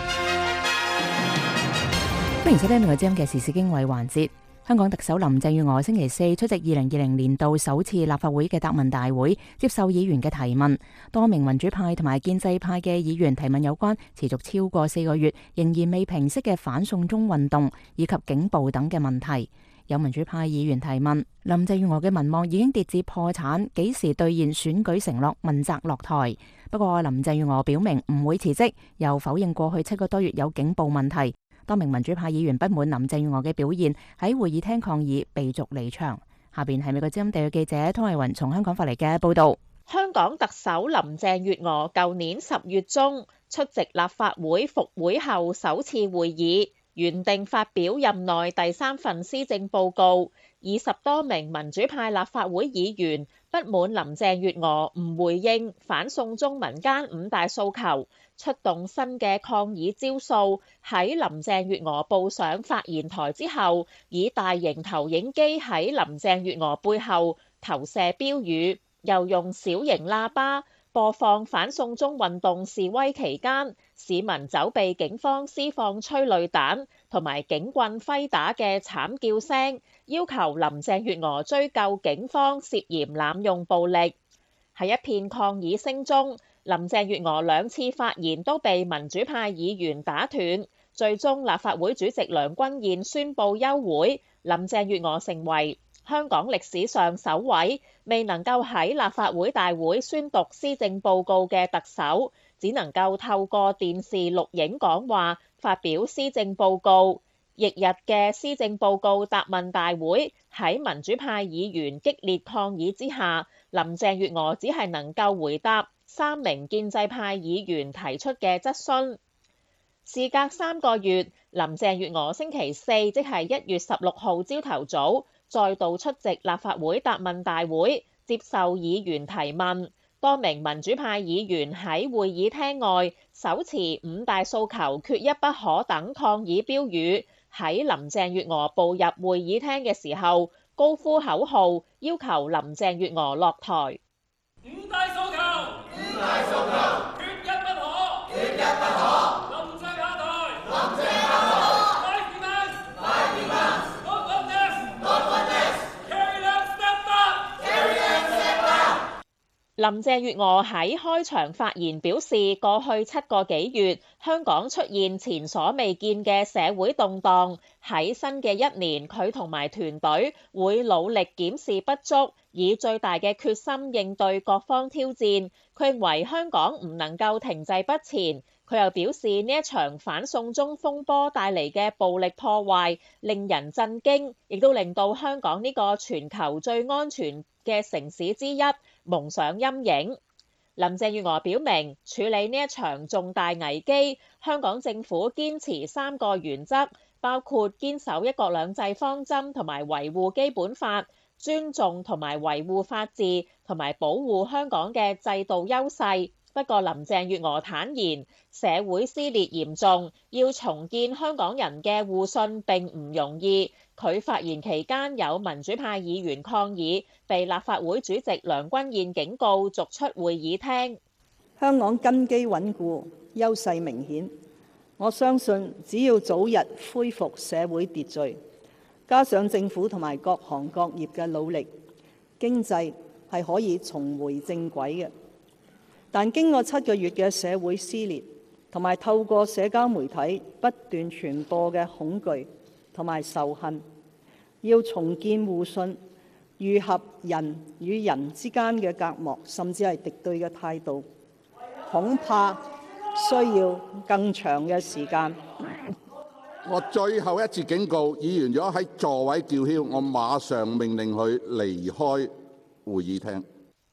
歡迎收聽美國之音嘅時事經緯環節。香港特首林鄭月娥星期四出席二零二零年度首次立法會嘅答問大會，接受議員嘅提問。多名民主派同埋建制派嘅議員提問有關持續超過四個月仍然未平息嘅反送中運動以及警暴等嘅問題。有民主派議員提問，林鄭月娥嘅民望已經跌至破產，幾時兌現選舉承諾問責落台？不過林鄭月娥表明唔會辭職，又否認過去七個多月有警暴問題。多名民主派議員不滿林鄭月娥嘅表現，喺會議廳抗議，被逐離場。下邊係美國之音地區記者湯慧雲從香港發嚟嘅報道。 香港特首林鄭月娥舊年十月中出席立法會復會後首次會議，原定發表任內第三份施政報告。二十多名民主派立法會議員不滿林鄭月娥唔回應反送中民間五大訴求，出動新嘅抗議招數，喺林鄭月娥步上發言台之後，以大型投影機喺林鄭月娥背後投射標語，又用小型喇叭播放反送中運動示威期間市民走避警方施放催淚彈同埋警棍揮打嘅慘叫聲，要求林鄭月娥追究警方涉嫌濫用暴力。喺一片抗議聲中，林鄭月娥兩次發言都被民主派議員打斷，最終立法會主席梁君彥宣布休會，林鄭月娥成為香港歷史上首位未能夠喺立法會大會宣讀施政報告嘅特首，只能夠透過電視錄影講話發表施政報告。翌日嘅施政報告答問大會喺民主派議員激烈抗議之下，林鄭月娥只係能夠回答三名建制派議員提出嘅質詢。事隔三個月，林鄭月娥星期四即係一月十六號朝頭早再度出席立法會答問大會，接受議員提問。多名民主派議員喺會議廳外手持五大訴求缺一不可等抗議標語，喺林鄭月娥步入會議廳嘅時候高呼口號，要求林鄭月娥落台。 五大訴求，五大訴求，缺一不可，缺一不可。林鄭下台，林鄭下台。My demands, my demands. Not on this, not on this. Carry them, step down. Carry them, step down. 林鄭月娥喺開場發言表示，過去七個幾月，香港出現前所未見嘅社會動盪。喺新嘅一年，佢同埋團隊會努力檢視不足，以最大嘅決心應對各方挑戰。佢認為香港唔能夠停滯不前。佢又表示，呢一場反送中風波帶嚟嘅暴力破壞令人震驚，亦都令到香港呢個全球最安全嘅城市之一蒙上陰影。林鄭月娥表明，處理呢一場重大危機，香港政府堅持三個原則，包括堅守一國兩制方針同埋維護基本法，尊重同埋維護法治同埋保護香港嘅制度優勢。不過林鄭月娥坦言，社會撕裂嚴重，要重建香港人嘅互信並唔容易。佢發言期間有民主派議員抗議，被立法會主席梁君彥警告逐出會議廳。 香港根基穩固，優勢明顯。我相信只要早日恢復社會秩序，加上政府同埋各行各業嘅努力，經濟係可以重回正軌嘅。但經過七個月嘅社會撕裂，同埋透過社交媒體不斷傳播嘅恐懼同埋仇恨，要重建互信，愈合人與人之間嘅隔膜，甚至係敵對嘅態度，恐怕需要更長嘅時間。 我最後一次警告議員，如果喺座位叫囂，我馬上命令佢離開會議廳。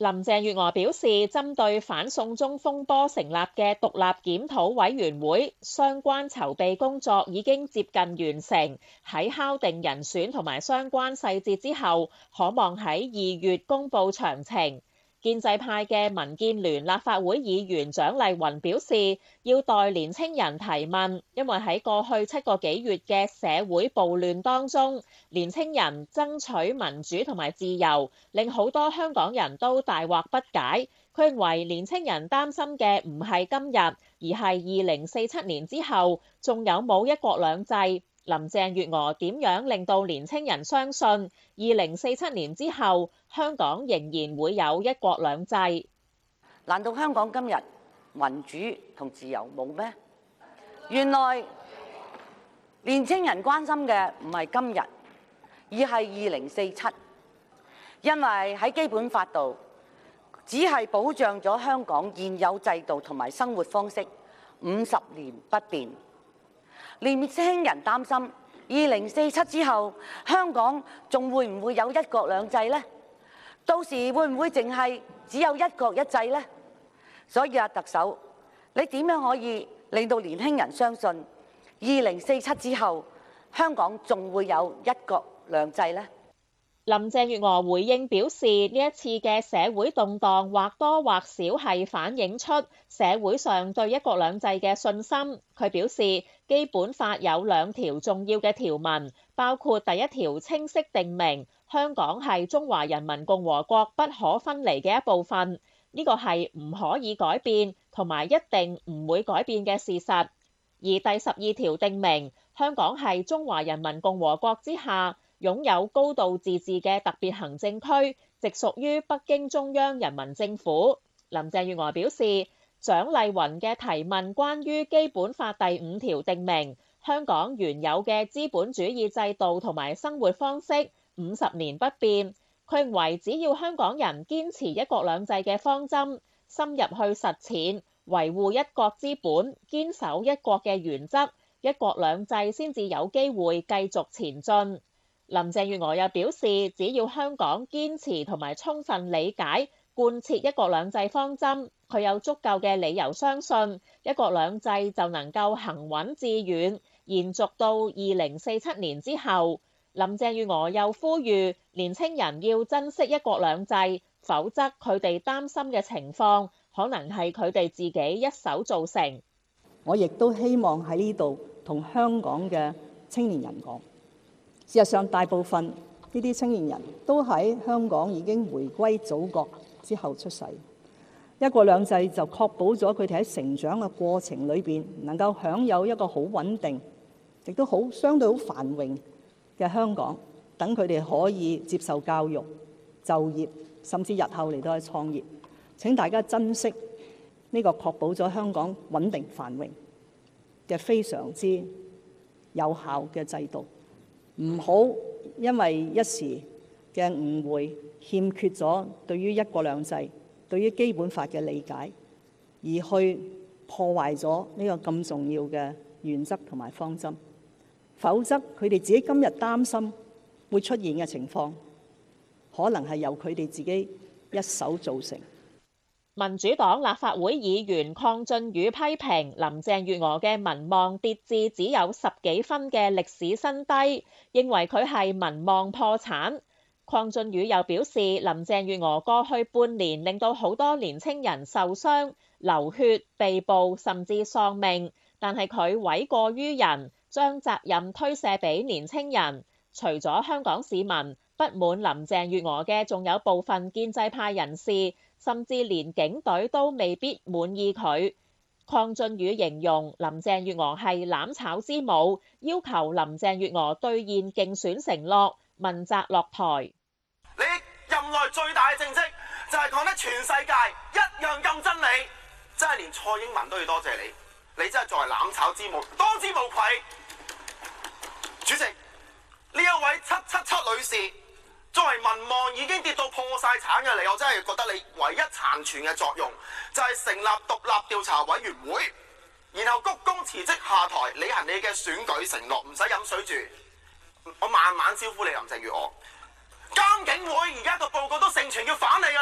林鄭月娥表示，針對反送中風波成立嘅獨立檢討委員會，相關籌備工作已經接近完成，喺敲定人選同埋相關細節之後，可望喺二月公佈詳情。建制派嘅民建聯立法會議員蔣麗芸表示，要代年青人提問，因為喺過去七個幾月嘅社會暴亂當中，年青人爭取民主同埋自由，令好多香港人都大惑不解。佢認為年青人擔心嘅唔係今日，而係二零四七年之後，仲有冇一國兩制？林鄭月娥點樣令到年青人相信二零四七年之後香港仍然會有一國兩制？ 難道香港今日民主同自由冇咩？原來年青人關心嘅唔係今日，而係二零四七，因為喺基本法度只係保障咗香港現有制度同埋生活方式五十年不變。年輕人擔心二零四七之後香港仲會唔會有一國兩制呢？到時會唔會淨係只有一國一制呢？所以啊，特首，你點樣可以令到年輕人相信二零四七之後香港仲會有一國兩制呢？ 林鄭月娥回應表示，呢一次嘅社會動盪或多或少係反映出社會上對一國兩制嘅信心。佢表示，基本法有兩條重要嘅條文，包括第一條清晰定明香港係中華人民共和國不可分離嘅一部分，呢個係唔可以改變同埋一定唔會改變嘅事實。而第十二條定明香港係中華人民共和國之下擁有高度自治嘅特別行政區，直屬於北京中央人民政府。林鄭月娥表示，蔣麗芸嘅提問關於基本法第五條定明香港原有嘅資本主義制度同埋生活方式五十年不變。佢認為只要香港人堅持一國兩制嘅方針，深入去實踐，維護一國之本，堅守一國嘅原則，一國兩制先至有機會繼續前進。林鄭月娥又表示，只要香港堅持同埋充分理解貫徹一國兩制方針，佢有足夠嘅理由相信一國兩制就能夠行穩致遠，延續到二零四七年之後。林鄭月娥又呼籲年青人要珍惜一國兩制，否則佢哋擔心嘅情況可能係佢哋自己一手造成。 我亦都希望喺呢度同香港嘅青年人講，事實上，大部分呢啲青年人都喺香港已經回歸祖國之後出世。一國兩制就確保咗佢哋喺成長嘅過程裏邊能夠享有一個好穩定，亦都好相對好繁榮嘅香港，等佢哋可以接受教育、就業，甚至日後嚟到去創業。請大家珍惜呢個確保咗香港穩定繁榮嘅非常之有效嘅制度。唔好因為一時嘅誤會，欠缺咗對於一國兩制、對於基本法嘅理解，而去破壞咗呢個咁重要嘅原則同埋方針。否則，佢哋自己今日擔心會出現嘅情況，可能係由佢哋自己一手造成。 民主黨立法會議員鄺俊宇批評林鄭月娥嘅民望跌至只有十幾分嘅歷史新低，認為佢係民望破產。鄺俊宇又表示，林鄭月娥過去半年令到好多年青人受傷、流血、被捕，甚至喪命，但係佢諉過於人，將責任推卸俾年青人。除咗香港市民不滿林鄭月娥嘅，仲有部分建制派人士，甚至連警隊都未必滿意佢。鄺俊宇形容林鄭月娥係攬炒之母，要求林鄭月娥兌現競選承諾，問責落台。 你任內最大嘅政績就係講得全世界一樣咁真理，真係連蔡英文都要多謝你。你真係作為攬炒之母，當之無愧。主席，呢一位七七七女士，作為民望已經跌到破晒產嘅你，我真係覺得你唯一殘存嘅作用就係成立獨立調查委員會，然後鞠躬辭職下台，履行你嘅選舉承諾，唔使飲水住。我慢慢招呼你，林鄭月娥。監警會而家個報告都盛傳要反你㗎啦，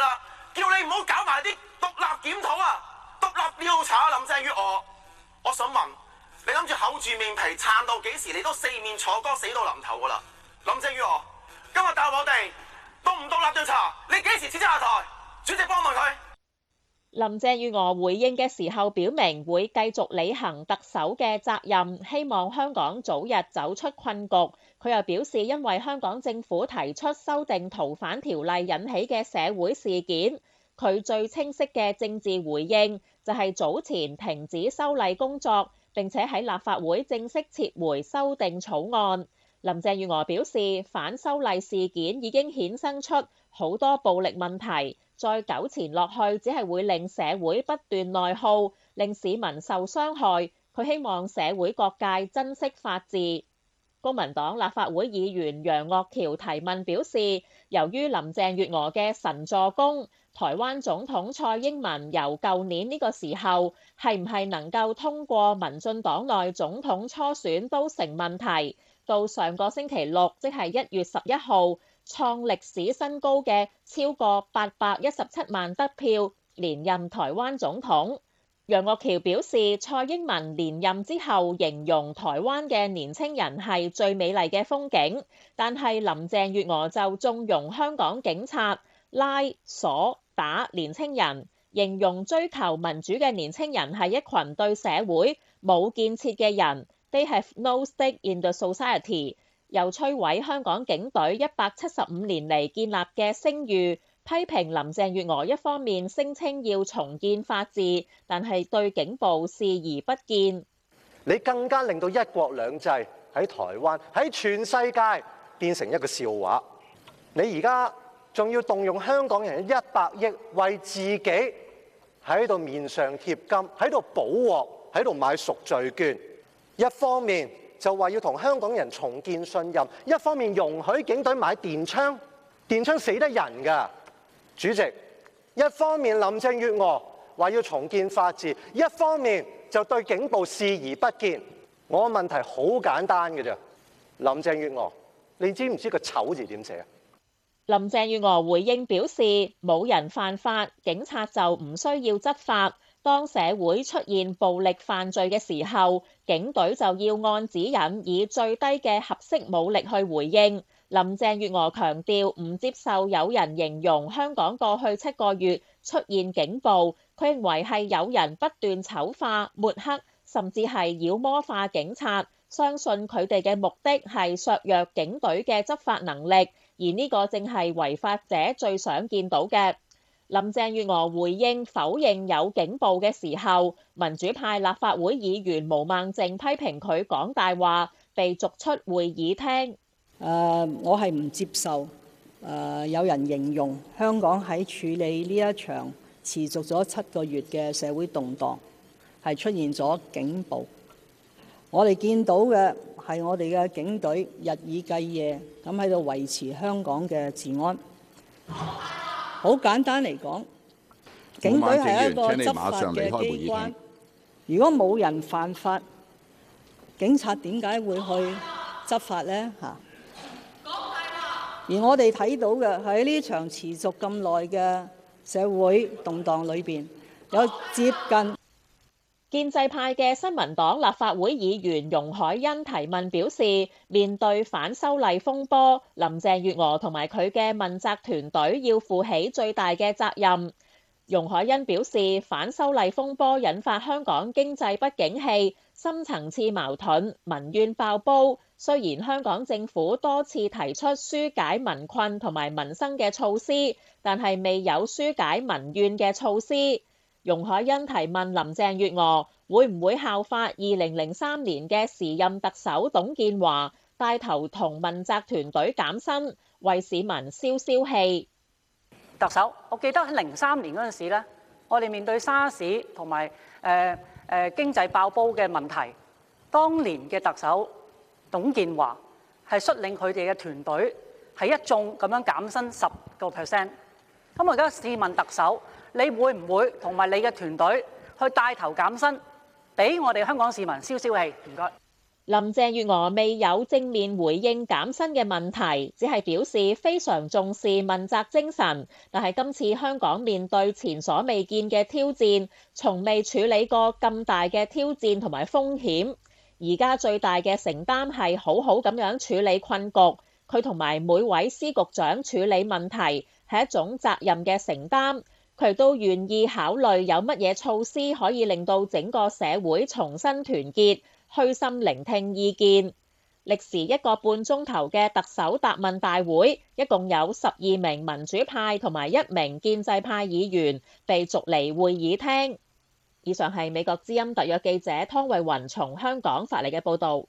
叫你唔好搞埋啲獨立檢討啊，獨立調查啊，林鄭月娥。我想問，你諗住厚住面皮撐到幾時？你都四面楚歌，死到臨頭噶啦。林鄭月娥，今日答我哋獨唔獨立調查？你幾時辭職下台？主席幫問佢。 林鄭月娥回應嘅時候表明會繼續履行特首嘅責任，希望香港早日走出困局。佢又表示，因為香港政府提出修訂逃犯條例引起嘅社會事件，佢最清晰嘅政治回應就係早前停止修例工作，並且喺立法會正式撤回修訂草案。林鄭月娥表示，反修例事件已經衍生出好多暴力問題，再糾纏落去只係會令社會不斷內耗，令市民受傷害。佢希望社會各界珍惜法治。公民黨立法會議員楊岳橋提問表示，由於林鄭月娥嘅神助攻，台灣總統蔡英文由舊年呢個時候係唔係能夠通過民進黨內總統初選都成問題。到上個星期六，即係一月十一號，創歷史新高嘅超過八百一十七萬得票，連任台灣總統。楊岳橋表示，蔡英文連任之後形容台灣嘅年輕人係最美麗嘅風景，但係林鄭月娥就縱容香港警察拉鎖打年輕人，形容追求民主嘅年輕人係一群對社會冇建設嘅人。They have no stake in the society， 又摧毀香港警隊一百七十五年嚟建立嘅聲譽，批評林鄭月娥一方面聲稱要重建法治，但係對警暴視而不見。 你更加令到一國兩制喺台灣喺全世界變成一個笑話。你而家仲要動用香港人一百億為自己喺度面上貼金，喺度補鑊，喺度買贖罪券。一方面就話要同香港人重建信任，一方面容許警隊買電槍，電槍死得人㗎。主席，一方面林鄭月娥話要重建法治，一方面就對警暴視而不見。我嘅問題好簡單嘅啫，林鄭月娥，你知唔知個醜字點寫啊？ 林鄭月娥回應表示，冇人犯法，警察就唔需要執法。當社會出現暴力犯罪嘅時候，警隊就要按指引以最低嘅合適武力去回應。林鄭月娥強調唔接受有人形容香港過去七個月出現警暴，佢認為係有人不斷醜化、抹黑，甚至係妖魔化警察，相信佢哋嘅目的係削弱警隊嘅執法能力，而呢個正係違法者最想見到嘅。林鄭月娥回應否認有警暴嘅時候，民主派立法會議員毛孟靜批評佢講大話，被逐出會議廳。 誒，uh, 我係唔接受誒、uh, 有人形容香港喺處理呢一場持續咗七個月嘅社會動盪係出現咗警暴。我哋見到嘅係我哋嘅警隊日以繼夜咁喺度維持香港嘅治安。好簡單嚟講，警隊係一個執法嘅機關。如果冇人犯法，警察點解會去執法呢？嚇！而我哋睇到嘅喺呢場持續咁耐嘅社會動盪裏邊，有接近建制派嘅新民黨立法會議員容海恩提問表示，面對反修例風波，林鄭月娥同埋佢嘅問責團隊要負起最大嘅責任。容海恩表示，反修例風波引發香港經濟不景氣，深層次矛盾，民怨爆煲。雖然香港政府多次提出紓解民困同埋民生嘅措施，但係未有紓解民怨嘅措施。容海恩提問林鄭月娥會唔會效法二零零三年嘅時任特首董建華，帶頭同問責團隊減薪，為市民消消氣。 特首，我記得喺零三年嗰陣時咧，我哋面對沙士同埋誒誒經濟爆煲嘅問題，當年嘅特首董建華係率領佢哋嘅團隊係一眾咁樣減薪十個 percent。咁我而家試問特首，你會唔會同埋你嘅團隊去帶頭減薪，俾我哋香港市民消消氣？唔該。 林鄭月娥未有正面回應減薪嘅問題，只係表示非常重視問責精神，但係今次香港面對前所未見嘅挑戰，從未處理過咁大嘅挑戰同埋風險。而家最大嘅承擔係好好咁樣處理困局，佢同埋每位司局長處理問題係一種責任嘅承擔，佢都願意考慮有乜嘢措施可以令到整個社會重新團結，虛心聆聽意見。歷時一個半鐘頭嘅特首答問大會，一共有十二名民主派同埋一名建制派議員被逐離會議廳。以上係美國之音特約記者湯慧雲從香港發嚟嘅報導。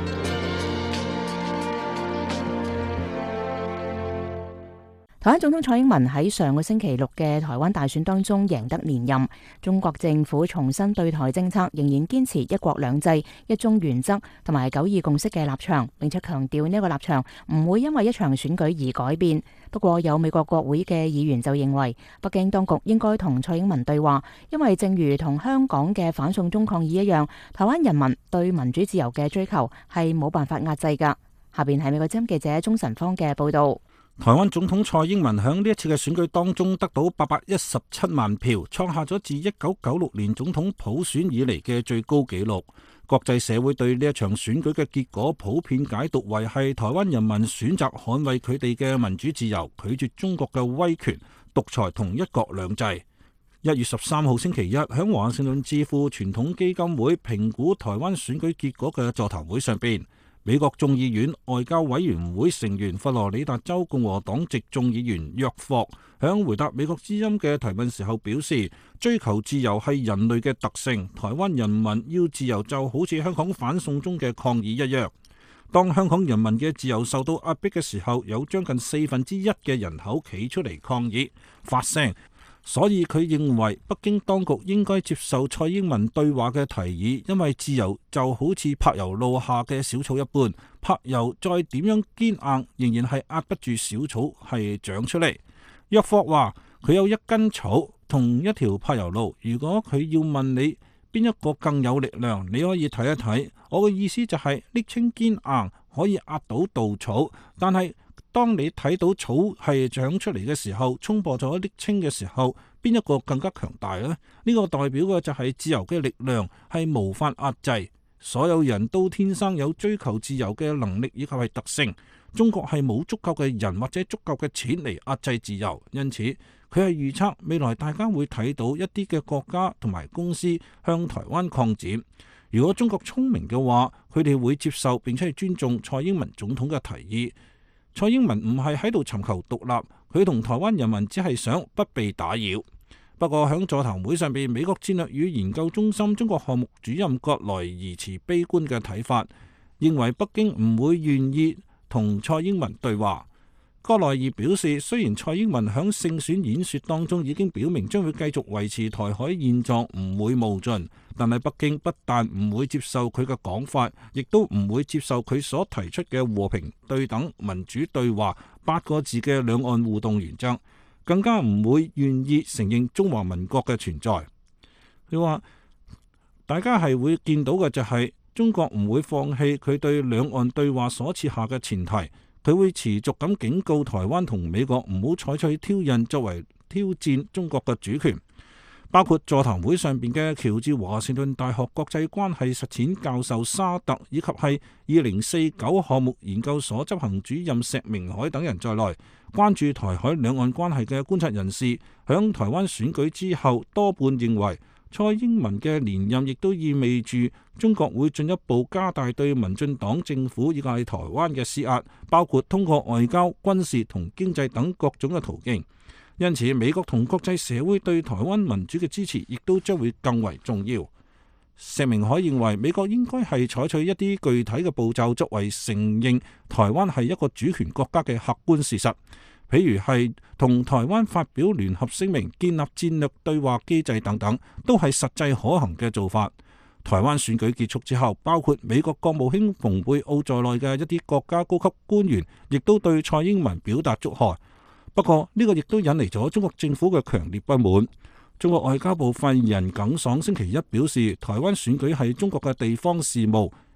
台灣總統蔡英文喺上個星期六嘅台灣大選當中贏得連任。中國政府重申對台政策仍然堅持一國兩制、一中原則同埋九二共識嘅立場，並且強調呢個立場唔會因為一場選舉而改變。不過有美國國會嘅議員就認為，北京當局應該同蔡英文對話，因為正如同香港嘅反送中抗議一樣，台灣人民對民主自由嘅追求係冇辦法壓制㗎。下邊係美國之音記者鍾晨芳嘅報導。 台灣總統蔡英文響呢一次嘅選舉當中得到八百一十七萬票，創下咗自一九九六年總統普選以嚟嘅最高紀錄。國際社會對呢一場選舉嘅結果普遍解讀為係台灣人民選擇捍衛佢哋嘅民主自由，拒絕中國嘅威權、獨裁同一國兩制。一月十三號星期一，響華盛頓智庫傳統基金會評估台灣選舉結果嘅座談會上邊，美國眾議院外交委員會成員佛羅里達州共和黨籍眾議員約霍響回答美國之音嘅提問時候表示，追求自由係人類嘅特性，台灣人民要自由就好似香港反送中嘅抗議一樣。當香港人民嘅自由受到壓迫嘅時候，有將近四分之一嘅人口企出嚟抗議發聲。所以佢認為北京當局應該接受蔡英文對話嘅提議，因為自由就好似柏油路下嘅小草一般，柏油再點樣堅硬，仍然係壓不住小草係長出嚟。約霍話佢有一根草同一條柏油路，如果佢要問你邊一個更有力量，你可以睇一睇。我嘅意思就係瀝青堅硬可以壓倒稻草，但係當你睇到草係長出嚟嘅時候，衝破咗瀝青嘅時候，邊一個更加強大呢？呢個代表嘅就係自由嘅力量係無法壓制。所有人都天生有追求自由嘅能力以及係特性。中國係冇足夠嘅人或者足夠嘅錢嚟壓制自由，因此佢係預測未來大家會睇到一啲嘅國家同埋公司向台灣擴展。如果中國聰明嘅話，佢哋會接受並且係尊重蔡英文總統嘅提議。蔡英文唔係喺度尋求獨立，佢同台灣人民只係想不被打擾。不過喺座談會上邊，美國戰略與研究中心中國項目主任葛萊儀持悲觀嘅睇法，認為北京唔會願意同蔡英文對話。葛萊儀表示，雖然蔡英文喺勝選演說當中已經表明將會繼續維持台海現狀，唔會冒進，但係北京不但唔會接受佢嘅講法，亦都唔會接受佢所提出嘅和平、對等、民主對話八個字嘅兩岸互動原則，更加唔會願意承認中華民國嘅存在。佢話大家係會見到嘅就係中國唔會放棄佢對兩岸對話所設下嘅前提。佢會持續咁警告台灣同美國唔好採取挑釁作為挑戰中國嘅主權，包括座談會上邊嘅喬治華盛頓大學國際關係實踐教授沙特，以及係二零四九項目研究所執行主任石明海等人在內，關注台海兩岸關係嘅觀察人士，響台灣選舉之後多半認為蔡英文嘅連任亦都意味住中國會進一步加大對民進黨政府以及台灣嘅施壓，包括通過外交、軍事同經濟等各種嘅途徑。因此，美國同國際社會對台灣民主嘅支持亦都將會更為重要。石明海認為，美國應該係採取一啲具體嘅步驟，作為承認台灣係一個主權國家嘅客觀事實。譬如係同台灣發表聯合聲明、建立戰略對話機制等等，都係實際可行嘅做法。台灣選舉結束之後，包括美國國務卿蓬佩奧在內嘅一啲國家高級官員，亦都對蔡英文表達祝賀。不過呢個亦都引嚟咗中國政府嘅強烈不滿。中國外交部發言人耿爽星期一表示，台灣選舉係中國嘅地方事務，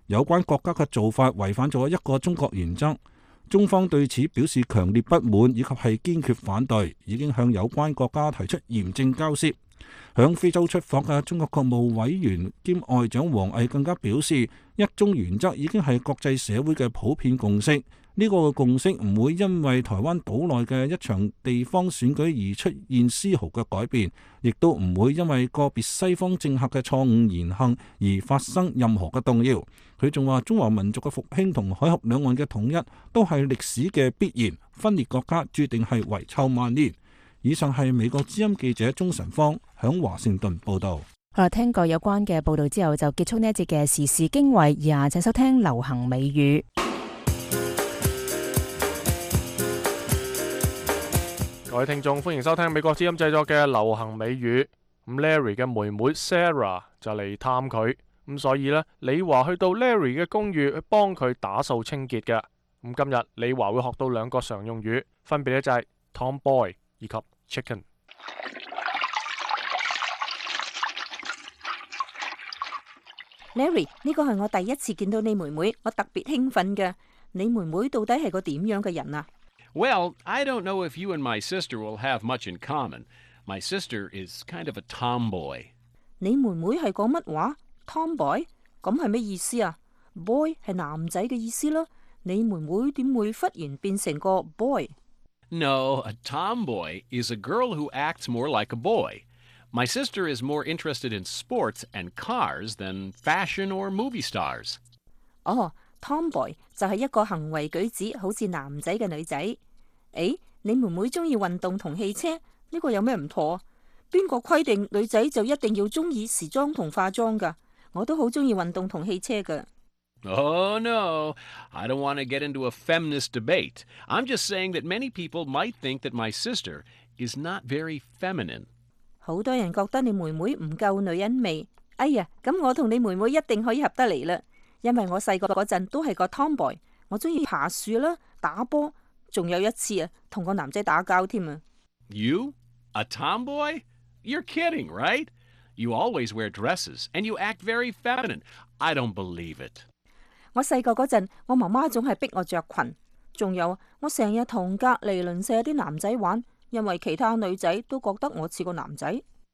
有關國家嘅做法違反咗一個中國原則。中方對此表示強烈不滿，以及係堅決反對，已經向有關國家提出嚴正交涉。響非洲出訪嘅中國國務委員兼外長王毅更加表示，一中原則已經係國際社會嘅普遍共識。呢、這個共識唔會因為台灣島內嘅一場地方選舉而出現絲毫嘅改變，亦都唔會因為個別西方政客嘅錯誤言行而發生任何嘅動搖。佢仲話，中華民族嘅復興同海峽兩岸嘅統一都係歷史嘅必然，分裂國家注定係遺臭萬年。以上係美國之音記者鍾晨芳響華盛頓報道。 好啦，聽過有關嘅報道之後，就結束呢一節嘅時事經緯，而家請收聽流行美語。 各位聽眾，歡迎收聽美國之音製作嘅流行美語。咁 Larry 嘅妹妹 Sarah 就嚟探佢，咁所以呢，李華去到 Larry 嘅公寓去幫佢打掃清潔嘅。咁今日李華會學到兩個常用語，分別咧就係 Tomboy 以及 Chicken。 Larry， 呢個係我第一次見到你妹妹，我特別興奮嘅。你妹妹到底係個點樣嘅人啊？ Well, I don't know if you and my sister will have much in common. My sister is kind of a tomboy. 你妹妹係講乜話 ？Tomboy？ 咁係咩意思啊 ？Boy 係男仔嘅意思啦。你妹妹點會忽然變成個 boy？ No, a tomboy is a girl who acts more like a boy. My sister is more interested in sports and cars than fashion or movie stars. 哦。Tomboy 就係一個行為舉止好似男仔嘅女仔。誒，你妹妹中意運動同汽車，呢個有咩唔妥啊？邊個規定女仔就一定要中意時裝同化妝噶？我都好中意運動同汽車噶。 Oh no, I don't want to get into a feminist debate. I'm just saying that many people might think that my sister is not very feminine. 好多人覺得你妹妹唔夠女人味。哎呀，咁我同你妹妹一定可以合得嚟啦。因為我細個嗰陣都係個 tomboy， 我中意爬樹啦、打波，仲有一次啊，同個男仔打交添啊。 You? A tomboy? You're kidding, right? You always wear dresses and you act very feminine. I don't believe it. 我細個嗰陣，我媽媽總係逼我着裙，仲有我成日同隔離鄰舍啲男仔玩，因為其他女仔都覺得我似個男仔。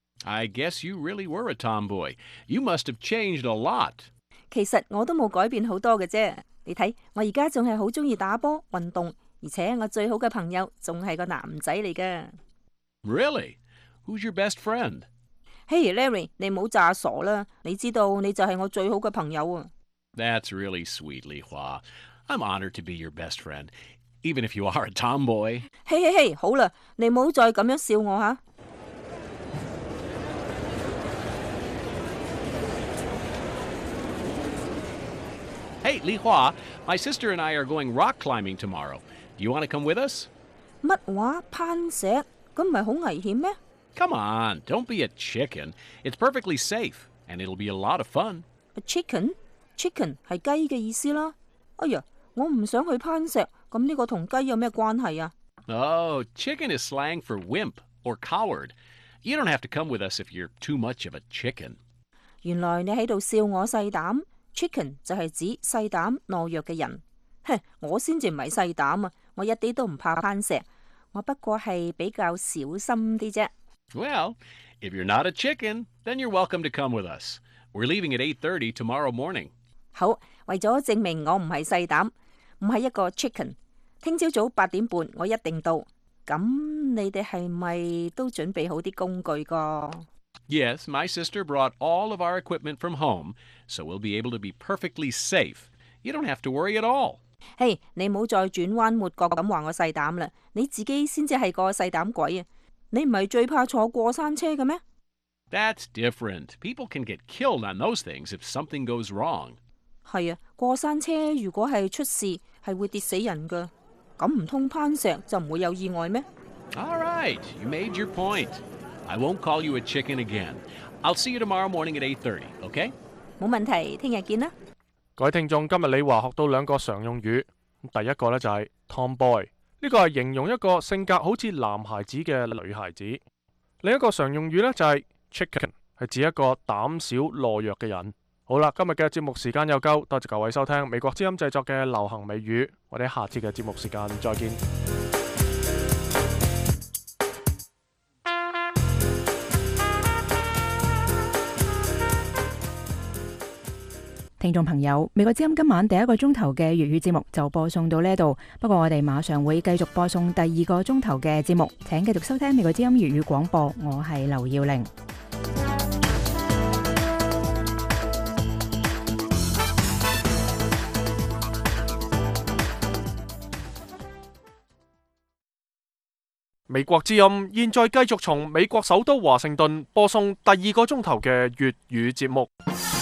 I guess you really were a tomboy. You must have changed a lot. 其實我都冇改變好多嘅啫，你睇我而家仲係好中意打波運動，而且我最好嘅朋友仲係個男仔嚟㗎。 Really? Who's your best friend? Hey Larry， 你唔好詐傻啦，你知道你就係我最好嘅朋友啊。 That's really sweet, Li Hua. I'm honored to be your best friend, even if you are a tomboy. 嘿嘿嘿，好啦，你唔好再咁樣笑我吓。 Hey, Li Hua, my sister and I are going rock climbing tomorrow. Do you want to come with us? 乜話攀石？咁唔係好危險咩？ Come on, don't be a chicken. It's perfectly safe, and it'll be a lot of fun. A chicken? Chicken 係雞嘅意思啦。哎呀，我唔想去攀石，咁呢個同雞有咩關係啊？ Oh, chicken is slang for wimp or coward. You don't have to come with us if you're too much of a chicken. 原來你喺度笑我細膽。Chicken 就係指細膽懦弱嘅人。哼，我先至唔係細膽啊！我一啲都唔怕攀石，我不過係比較小心啲啫。 Well, if you're not a chicken, then you're welcome to come with us. We're leaving at eight thirty tomorrow morning. 好，為咗證明我唔係細膽，唔係一個 chicken， 聽朝早八點半我一定到。咁你哋係咪都準備好啲工具㗎？ Yes, my sister brought all of our equipment from home, so we'll be able to be perfectly safe. You don't have to worry at all. 嘿， hey, 你唔好再轉彎抹角咁話我細膽啦，你自己先至係個細膽鬼啊！你唔係最怕坐過山車嘅咩？ That's different. People can get killed on those things if something goes wrong. 係啊，過山車如果係出事，係會跌死人噶。咁唔通攀石就唔會有意外咩？ All right, you made your point. I won't call you a chicken again. I'll see you tomorrow morning at eight thirty, okay? 冇問題，聽日見啦。 各位聽眾，今日李華學到兩個常用語，第一個呢就係 Tomboy， 呢個係形容一個性格好似男孩子嘅女孩子。另一個常用語呢就係 Chicken， 係指一個膽小懦弱嘅人。 好啦，今日嘅節目時間又夠，多謝各位收聽美國之音製作嘅流行美語，我哋下次嘅節目時間再見。 聽眾朋友，美國之音今晚第一個鐘頭嘅粵語節目就播送到呢度，不過我哋馬上會繼續播送第二個鐘頭嘅節目，請繼續收聽美國之音粵語廣播，我係劉耀玲。 美國之音現在繼續從美國首都華盛頓播送第二個鐘頭嘅粵語節目。